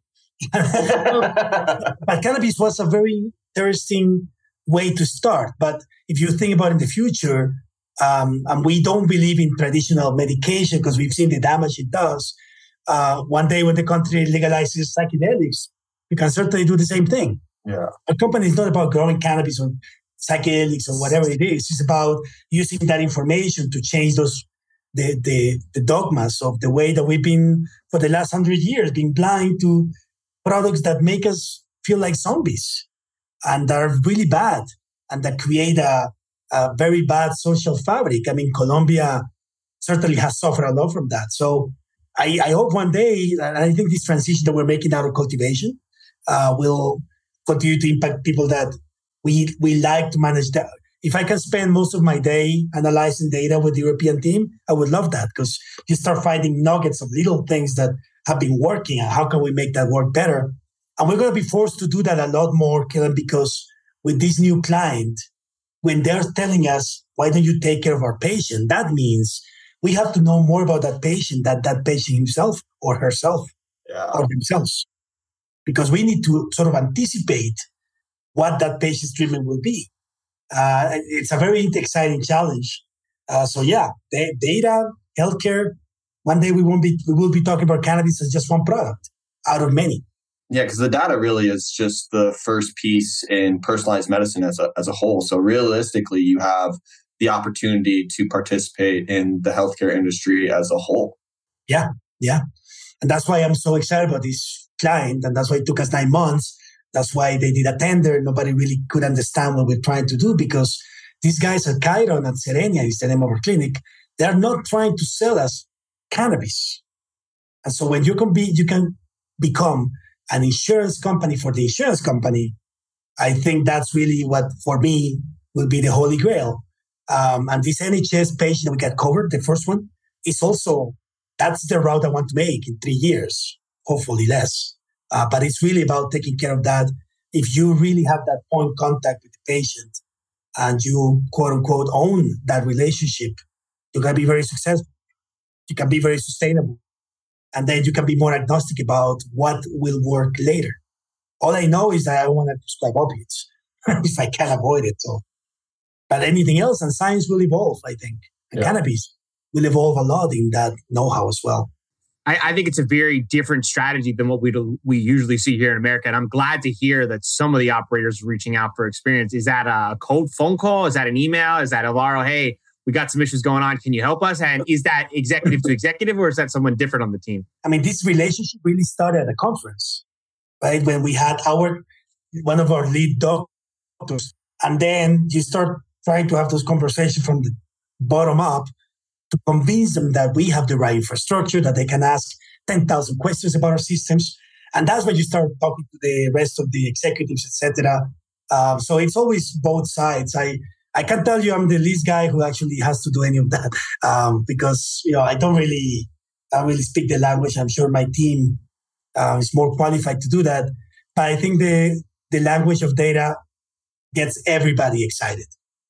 it. But cannabis was a very interesting way to start. But if you think about in the future, um, and we don't believe in traditional medication because we've seen the damage it does. Uh, one day when the country legalizes psychedelics, we can certainly do the same thing. Yeah. A company is not about growing cannabis or psychedelics or whatever it is. It's about using that information to change those the, the the dogmas of the way that we've been for the last hundred years, being blind to products that make us feel like zombies and that are really bad and that create a, a very bad social fabric. I mean, Colombia certainly has suffered a lot from that. So I, I hope one day, and I think this transition that we're making out of cultivation uh, will continue to impact people that we we like to manage that. If I can spend most of my day analyzing data with the European team, I would love that because you start finding nuggets of little things that have been working and how can we make that work better? And we're going to be forced to do that a lot more, Kellen, because with this new client, when they're telling us, why don't you take care of our patient? That means we have to know more about that patient than that patient himself or herself yeah. or themselves. Because we need to sort of anticipate what that patient's treatment will be. Uh, it's a very exciting challenge. Uh, so yeah, d- data, healthcare. One day we won't be we will be talking about cannabis as just one product out of many. Yeah, because the data really is just the first piece in personalized medicine as a as a whole. So realistically, you have the opportunity to participate in the healthcare industry as a whole. Yeah, yeah, and that's why I'm so excited about this client, and that's why it took us nine months. That's why they did a tender. Nobody really could understand what we're trying to do because these guys at Chiron and Serenia is the name of our clinic. They're not trying to sell us cannabis. And so when you can be, you can become an insurance company for the insurance company, I think that's really what, for me, will be the holy grail. Um, and this N H S patient that we got covered, the first one, is also, that's the route I want to make in three years, hopefully less. Uh, but it's really about taking care of that. If you really have that point contact with the patient and you, quote unquote, own that relationship, you can be very successful. You can be very sustainable. And then you can be more agnostic about what will work later. All I know is that I want to prescribe opiates if I can avoid it. So, but anything else, and science will evolve, I think. And yeah. Cannabis will evolve a lot in that know-how as well. I, I think it's a very different strategy than what we do, we usually see here in America. And I'm glad to hear that some of the operators are reaching out for experience. Is that a cold phone call? Is that an email? Is that Alvaro, hey, we got some issues going on. Can you help us? And is that executive to executive or is that someone different on the team? I mean, this relationship really started at a conference, right? When we had our, one of our lead doctors. And then you start trying to have those conversations from the bottom up to convince them that we have the right infrastructure, that they can ask ten thousand questions about our systems. And that's when you start talking to the rest of the executives, et cetera. Um, so it's always both sides. I, I can tell you I'm the least guy who actually has to do any of that um, because, you know, I don't really, I don't really speak the language. I'm sure my team uh, is more qualified to do that. But I think the, the language of data gets everybody excited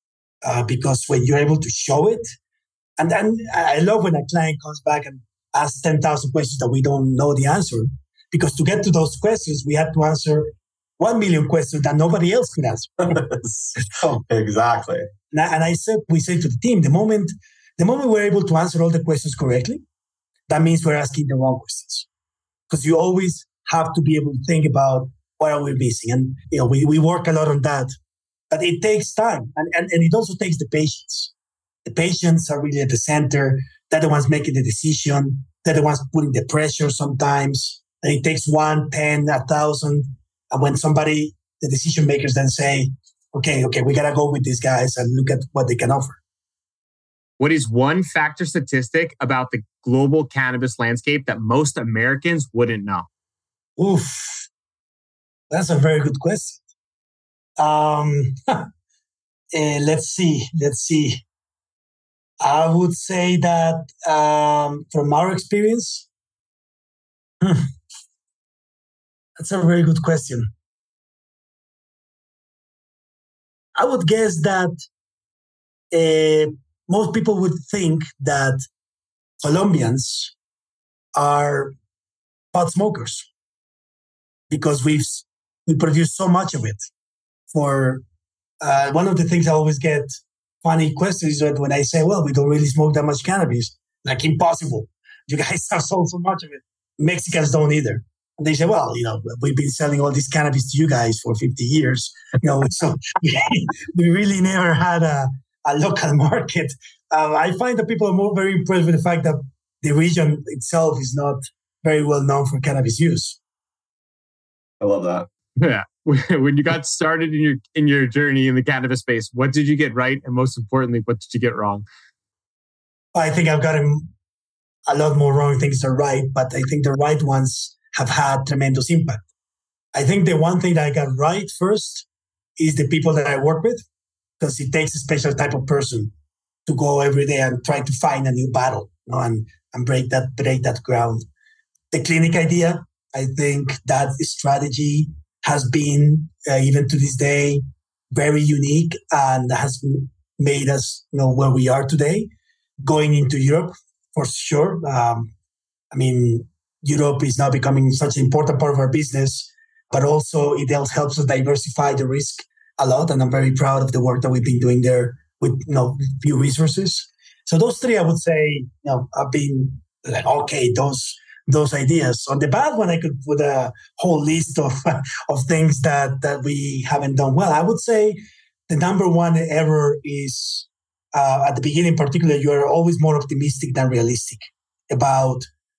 uh, because when you're able to show it, and then I love when a client comes back and asks ten thousand questions that we don't know the answer, because to get to those questions, we had to answer one million questions that nobody else could answer. So, exactly. And I, and I said, we said to the team, the moment, the moment we're able to answer all the questions correctly, that means we're asking the wrong questions. Because you always have to be able to think about what are we missing. And, you know, we, we work a lot on that, but it takes time. And, and, and it also takes the patience. The patients are really at the center. They're the ones making the decision. They're the ones putting the pressure sometimes. And it takes one, ten, a thousand. And when somebody, the decision makers then say, okay, okay, we got to go with these guys and look at what they can offer. What is one factor statistic about the global cannabis landscape that most Americans wouldn't know? Oof, that's a very good question. Um, uh, let's see, let's see. I would say that um, from our experience, hmm, that's a very good question. I would guess that uh, most people would think that Colombians are pot smokers because we've we produce so much of it. For uh, one of the things I always get funny questions is that when I say, well, we don't really smoke that much cannabis, like impossible. You guys have sold so much of it. Mexicans don't either. And they say, well, you know, we've been selling all this cannabis to you guys for fifty years. You know, so we really never had a, a local market. Um, I find that people are more very impressed with the fact that the region itself is not very well known for cannabis use. I love that. Yeah. When you got started in your in your journey in the cannabis space, what did you get right? And most importantly, what did you get wrong? I think I've gotten a lot more wrong things are right, but I think the right ones have had tremendous impact. I think the one thing that I got right first is the people that I work with, because it takes a special type of person to go every day and try to find a new battle, you know, and, and break that break that ground. The clinic idea, I think that strategy has been, uh, even to this day, very unique and has made us, you know, where we are today. Going into Europe, for sure. Um, I mean, Europe is now becoming such an important part of our business, but also it helps us diversify the risk a lot. And I'm very proud of the work that we've been doing there with, you know, few resources. So those three, I would say, you know, have been like, okay, those those ideas. On the bad one, I could put a whole list of of things that that we haven't done well. I would say the number one ever is uh, at the beginning, particularly, you are always more optimistic than realistic about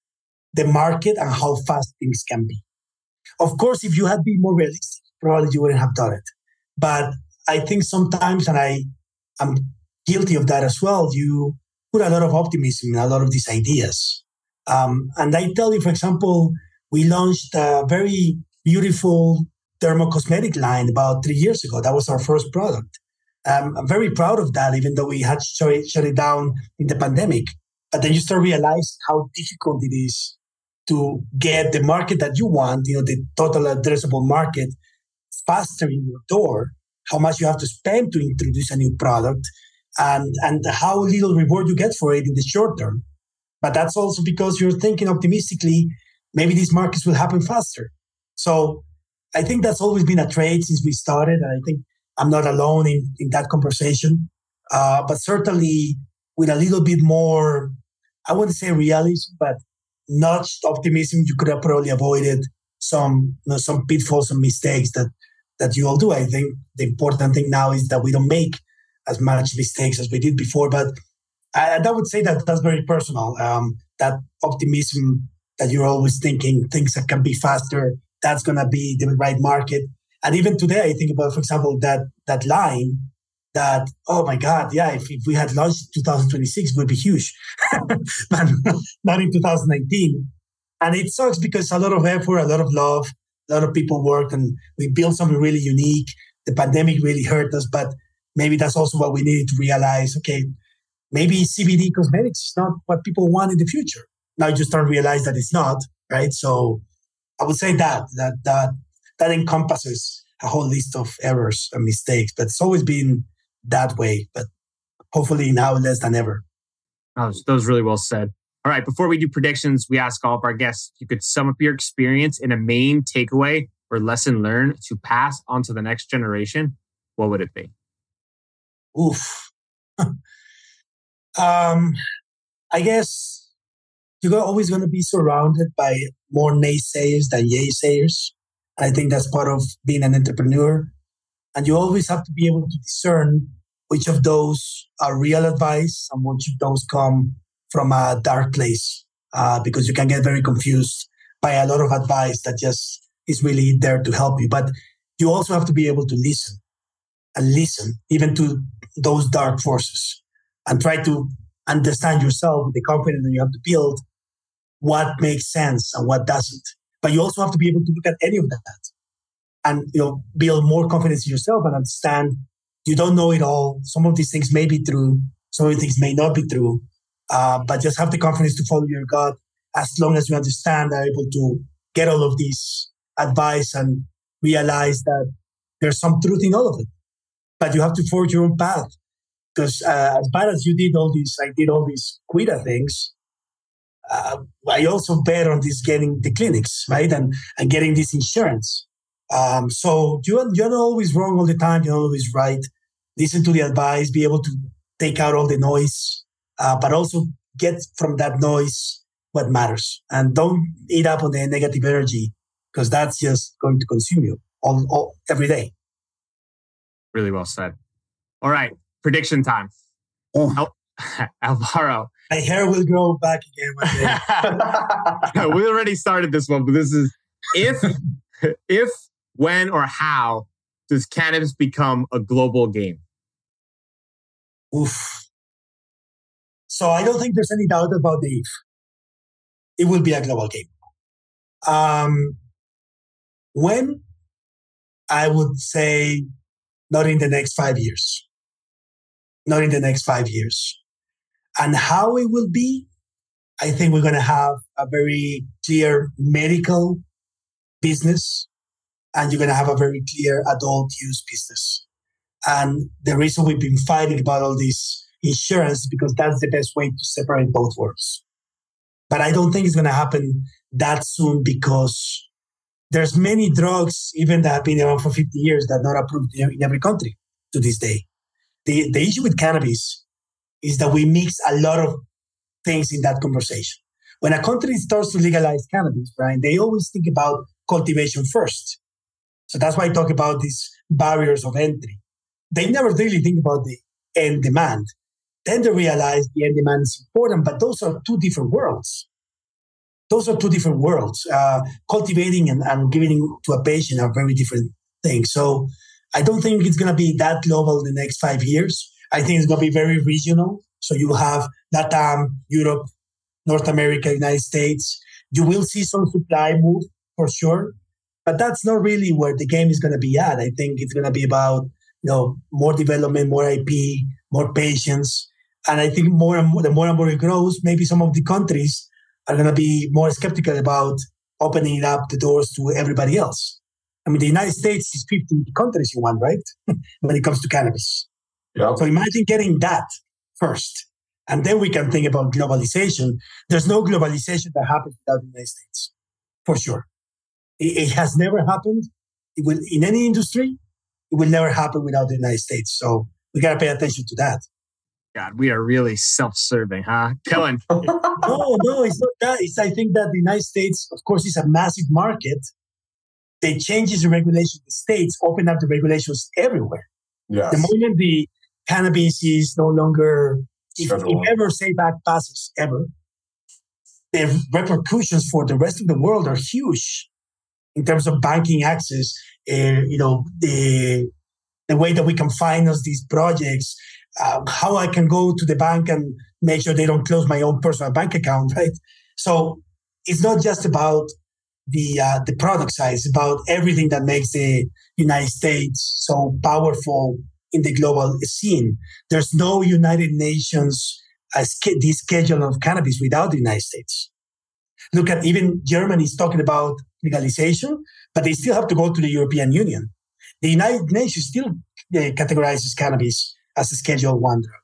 the market and how fast things can be. Of course, if you had been more realistic, probably you wouldn't have done it. But I think sometimes, and I am guilty of that as well, you put a lot of optimism in a lot of these ideas. Um, and I tell you, for example, we launched a very beautiful dermocosmetic line about three years ago. That was our first product. Um, I'm very proud of that, even though we had to shut it, shut it down in the pandemic. But then you start realizing how difficult it is to get the market that you want, you know, the total addressable market, faster in your door, how much you have to spend to introduce a new product, and, and how little reward you get for it in the short term. But that's also because you're thinking optimistically, maybe these markets will happen faster. So I think that's always been a trait since we started. And I think I'm not alone in, in that conversation. Uh, but certainly with a little bit more, I wouldn't say realism, but nudged optimism, you could have probably avoided some, you know, some pitfalls and mistakes that, that you all do. I think the important thing now is that we don't make as much mistakes as we did before. But I, I would say that that's very personal. Um, that optimism that you're always thinking things that can be faster, that's going to be the right market. And even today, I think about, for example, that that line that, oh my God, yeah, if, if we had launched in two thousand twenty-six, it would be huge. But not in two thousand nineteen. And it sucks because a lot of effort, a lot of love, a lot of people worked, and we built something really unique. The pandemic really hurt us, but maybe that's also what we needed to realize. Okay, maybe C B D cosmetics is not what people want in the future. Now you just start to realize that it's not, right? So I would say that, that, that, that encompasses a whole list of errors and mistakes, but it's always been that way, but hopefully now less than ever. Oh, that was really well said. All right, before we do predictions, we ask all of our guests if you could sum up your experience in a main takeaway or lesson learned to pass on to the next generation. What would it be? Oof. um, I guess you're always going to be surrounded by more naysayers than yaysayers. I think that's part of being an entrepreneur. And you always have to be able to discern which of those are real advice and which of those come from a dark place, uh, because you can get very confused by a lot of advice that just is really there to help you. But you also have to be able to listen. and listen even to those dark forces and try to understand yourself with the confidence that you have to build what makes sense and what doesn't. But you also have to be able to look at any of that and, you know, build more confidence in yourself and understand you don't know it all. Some of these things may be true. Some of these things may not be true. Uh, but just have the confidence to follow your gut as long as you understand and are able to get all of this advice and realize that there's some truth in all of it. But you have to forge your own path. Because uh, as bad as you did all these, I did all these Quita things, uh, I also bet on this getting the clinics, right? And and getting this insurance. Um, so you're, you're not always wrong all the time. You're always right. Listen to the advice, be able to take out all the noise, uh, but also get from that noise what matters. And don't eat up on the negative energy because that's just going to consume you all, all every day. Really well said. All right. Prediction time. Oh. Al- Alvaro. My hair will grow back again one day. We already started this one, but this is if, if, when, or how does cannabis become a global game? Oof. So I don't think there's any doubt about the if. It will be a global game. Um, when? I would say not in the next five years. Not in the next five years. And how it will be, I think we're going to have a very clear medical business and you're going to have a very clear adult use business. And the reason we've been fighting about all this insurance is because that's the best way to separate both worlds. But I don't think it's going to happen that soon because there's many drugs, even that have been around for fifty years, that are not approved in every country to this day. The, the issue with cannabis is that we mix a lot of things in that conversation. When a country starts to legalize cannabis, Brian, they always think about cultivation first. So that's why I talk about these barriers of entry. They never really think about the end demand. Then they realize the end demand is important, but those are two different worlds. Those are two different worlds. Uh, cultivating and, and giving to a patient are very different things. So I don't think it's going to be that global in the next five years. I think it's going to be very regional. So you will have LATAM, Europe, North America, United States. You will see some supply move for sure, but that's not really where the game is going to be at. I think it's going to be about, you know, more development, more I P, more patients. And I think more and more, the more and more it grows, maybe some of the countries are going to be more skeptical about opening up the doors to everybody else. I mean, the United States is fifty countries in one, right? When it comes to cannabis. Yep. So imagine getting that first. And then we can think about globalization. There's no globalization that happens without the United States, for sure. It, it has never happened. It will, in any industry, it will never happen without the United States. So we got to pay attention to that. God, we are really self-serving, huh? Kellen. no, no, it's not that. It's, I think that the United States, of course, is a massive market. The changes in regulations in the states open up the regulations everywhere. Yes. The moment the cannabis is no longer, if, if ever SAFE Act passes, ever, the repercussions for the rest of the world are huge in terms of banking access. Uh, you know, the the way that we can finance these projects, uh, how I can go to the bank and make sure they don't close my own personal bank account, right? So it's not just about the uh, the product side. It's about everything that makes the United States so powerful in the global scene. There's no United Nations uh, this schedule of cannabis without the United States. Look at even Germany is talking about legalization, but they still have to go to the European Union. The United Nations still uh, categorizes cannabis as a Schedule One drug.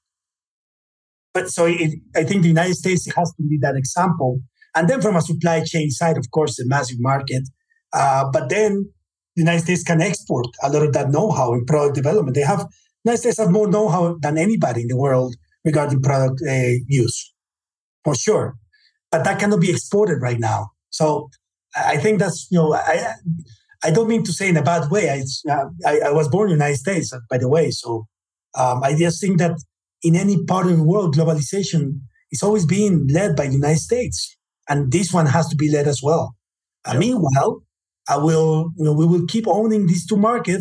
But so it, I think the United States has to be that example. And then from a supply chain side, of course, a massive market. Uh, but then the United States can export a lot of that know-how in product development. They have, the United States has more know-how than anybody in the world regarding product uh, use, for sure. But that cannot be exported right now. So I think that's, you know, I I don't mean to say in a bad way. I I, I was born in the United States, by the way. So um, I just think that in any part of the world, globalization is always being led by the United States. And this one has to be led as well. Uh, meanwhile, I will, you know, we will keep owning these two markets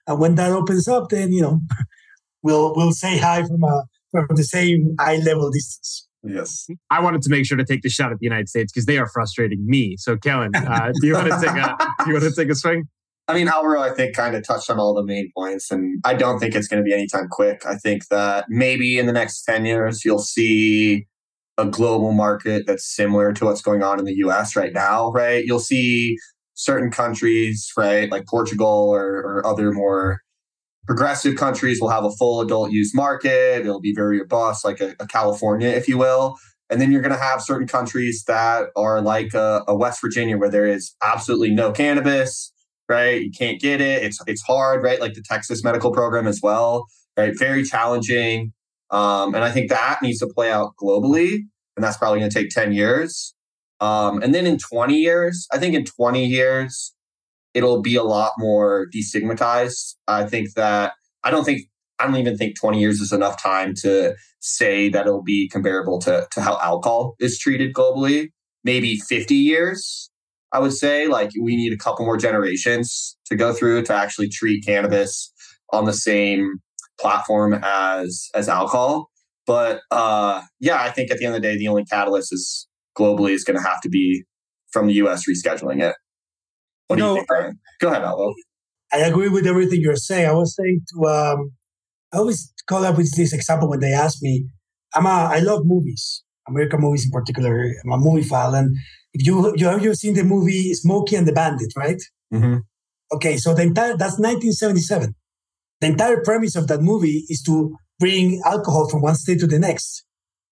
And when that opens up, then, you know, we'll we'll say hi from a from the same eye level distance. Yes. I wanted to make sure to take the shot at the United States because they are frustrating me. So, Kellen, uh, do you want to take a do you want to take a swing? I mean, Alvaro, I think, kind of touched on all the main points, and I don't think it's going to be anytime quick. I think that maybe in the next ten years, you'll see a global market that's similar to what's going on in the U S right now, right? You'll see certain countries, right, like Portugal or, or other more progressive countries will have a full adult use market. It'll be very robust, like a, a California, if you will. And then you're going to have certain countries that are like a, a West Virginia, where there is absolutely no cannabis, right? You can't get it. It's it's hard, right? Like the Texas medical program as well, right? Very challenging. Um, and I think that needs to play out globally. And that's probably going to take ten years. Um, and then in twenty years, I think in twenty years, it'll be a lot more destigmatized. I think that, I don't think, I don't even think twenty years is enough time to say that it'll be comparable to, to how alcohol is treated globally. Maybe fifty years, I would say. Like, we need a couple more generations to go through to actually treat cannabis on the same platform as, as alcohol. But uh, yeah, I think at the end of the day, the only catalyst is globally is going to have to be from the U S rescheduling it. What do no, you think, Brian? Go ahead, Alvo. I agree with everything you're saying. I was saying to, um, I always call up with this example when they ask me, I'm a, I love movies, American movies in particular. I'm a movie fan. And if you, you have you seen the movie Smokey and the Bandit, right? Mm-hmm. Okay, so the entire, that's nineteen seventy-seven. The entire premise of that movie is to bring alcohol from one state to the next,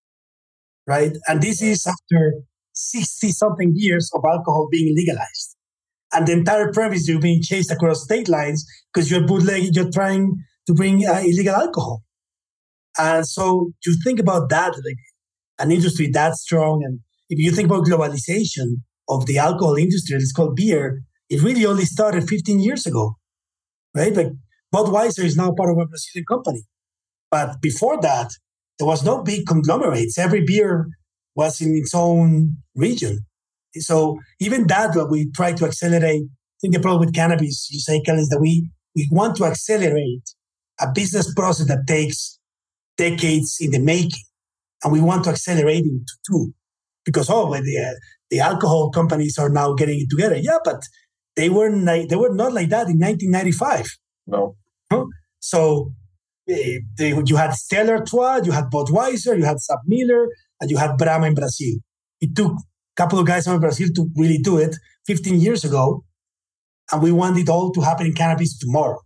right? And this is after sixty-something years of alcohol being legalized. And the entire premise, you're being chased across state lines because you're bootlegging, you're trying to bring uh, illegal alcohol. And so you think about that, like an industry that strong. And if you think about globalization of the alcohol industry, it's called beer, it really only started fifteen years ago, right? Like Budweiser is now part of a Brazilian company. But before that, there was no big conglomerates. Every beer was in its own region. So even that, what we try to accelerate, I think the problem with cannabis, you say, Kel, is that we, we want to accelerate a business process that takes decades in the making. And we want to accelerate it too. Because, oh, well, the, uh, the alcohol companies are now getting it together. Yeah, but they were, like, they were not like that in nineteen ninety-five. No. Huh? So they, they, you had Stella Artois, you had Budweiser, you had SABMiller, and you had Brahma in Brazil. It took couple of guys from Brazil to really do it fifteen years ago. And we want it all to happen in cannabis tomorrow.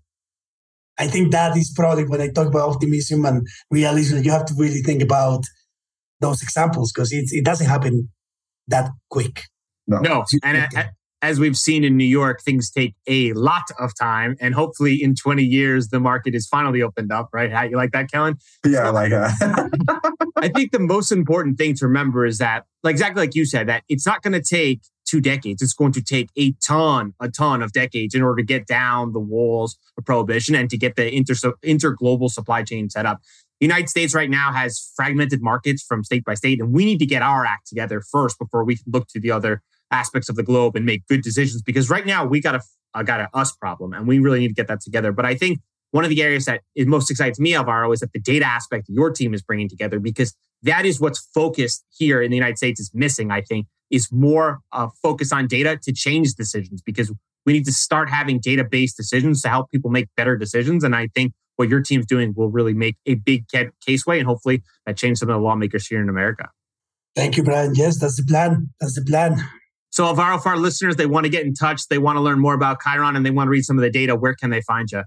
I think that is probably when I talk about optimism and realism, you have to really think about those examples because it, it doesn't happen that quick. No. no. And a, as we've seen in New York, things take a lot of time. And hopefully in twenty years, the market is finally opened up, right? How, you like that, Kellen? Yeah, I like that. I think the most important thing to remember is that, like exactly like you said, that it's not going to take two decades. It's going to take a ton, a ton of decades in order to get down the walls of prohibition and to get the inter interglobal supply chain set up. The United States right now has fragmented markets from state by state, and we need to get our act together first before we can look to the other aspects of the globe and make good decisions. Because right now we got a, a got a us problem, and we really need to get that together. But I think one of the areas that is most excites me, Alvaro, is that the data aspect your team is bringing together, because that is what's focused here in the United States is missing, I think, is more uh, focus on data to change decisions, because we need to start having data-based decisions to help people make better decisions. And I think what your team's doing will really make a big caseway, and hopefully that change some of the lawmakers here in America. Thank you, Brian. Yes, that's the plan. That's the plan. So Alvaro, for our listeners, they want to get in touch, they want to learn more about Chiron, and they want to read some of the data. Where can they find you?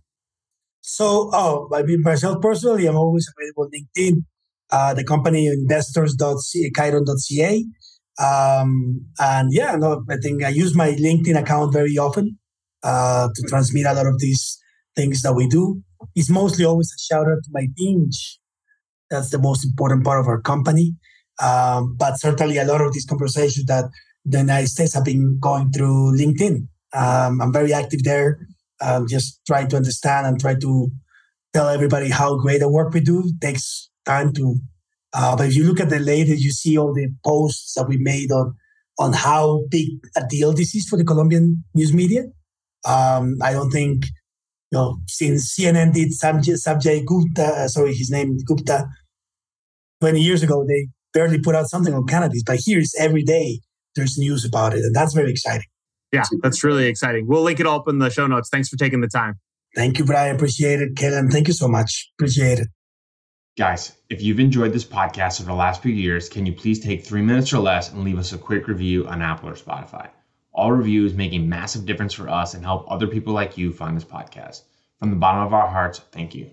So, oh, I mean, myself personally, I'm always available on LinkedIn. Uh, the company investors dot chiron dot c a. Um, and yeah, no, I think I use my LinkedIn account very often uh, to transmit a lot of these things that we do. It's mostly always a shout out to my team, which that's the most important part of our company. Um, but certainly a lot of these conversations that the United States have been going through LinkedIn. Um, I'm very active there. Um, just trying to understand and try to tell everybody how great the work we do. It takes time to, uh, but if you look at the latest, you see all the posts that we made on, on how big a deal this is for the Colombian news media. Um, I don't think You know, since C N N did Sanjay, Sanjay Gupta, uh, sorry, his name is Gupta, twenty years ago, they barely put out something on cannabis, but here it's every day there's news about it, and that's very exciting. Yeah, that's really exciting. We'll link it all up in the show notes. Thanks for taking the time. Thank you, Brian. Appreciate it. Kellen, thank you so much. Appreciate it. Guys, if you've enjoyed this podcast over the last few years, can you please take three minutes or less and leave us a quick review on Apple or Spotify? All reviews make a massive difference for us and help other people like you find this podcast. From the bottom of our hearts, thank you.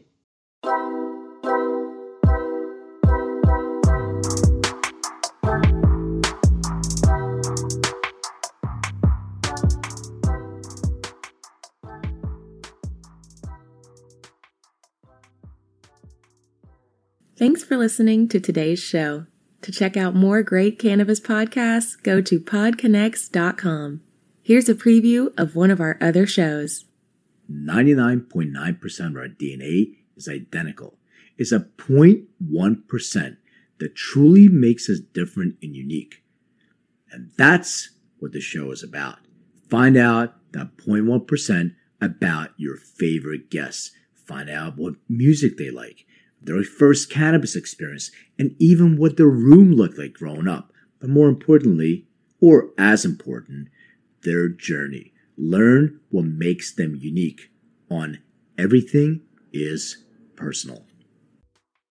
Thanks for listening to today's show. To check out more great cannabis podcasts, go to pod connects dot com. Here's a preview of one of our other shows. ninety-nine point nine percent of our D N A is identical. It's a zero point one percent that truly makes us different and unique. And that's what the show is about. Find out that zero point one percent about your favorite guests. Find out what music they like, their first cannabis experience, and even what their room looked like growing up. But more importantly, or as important, their journey. Learn what makes them unique on Everything is Personal.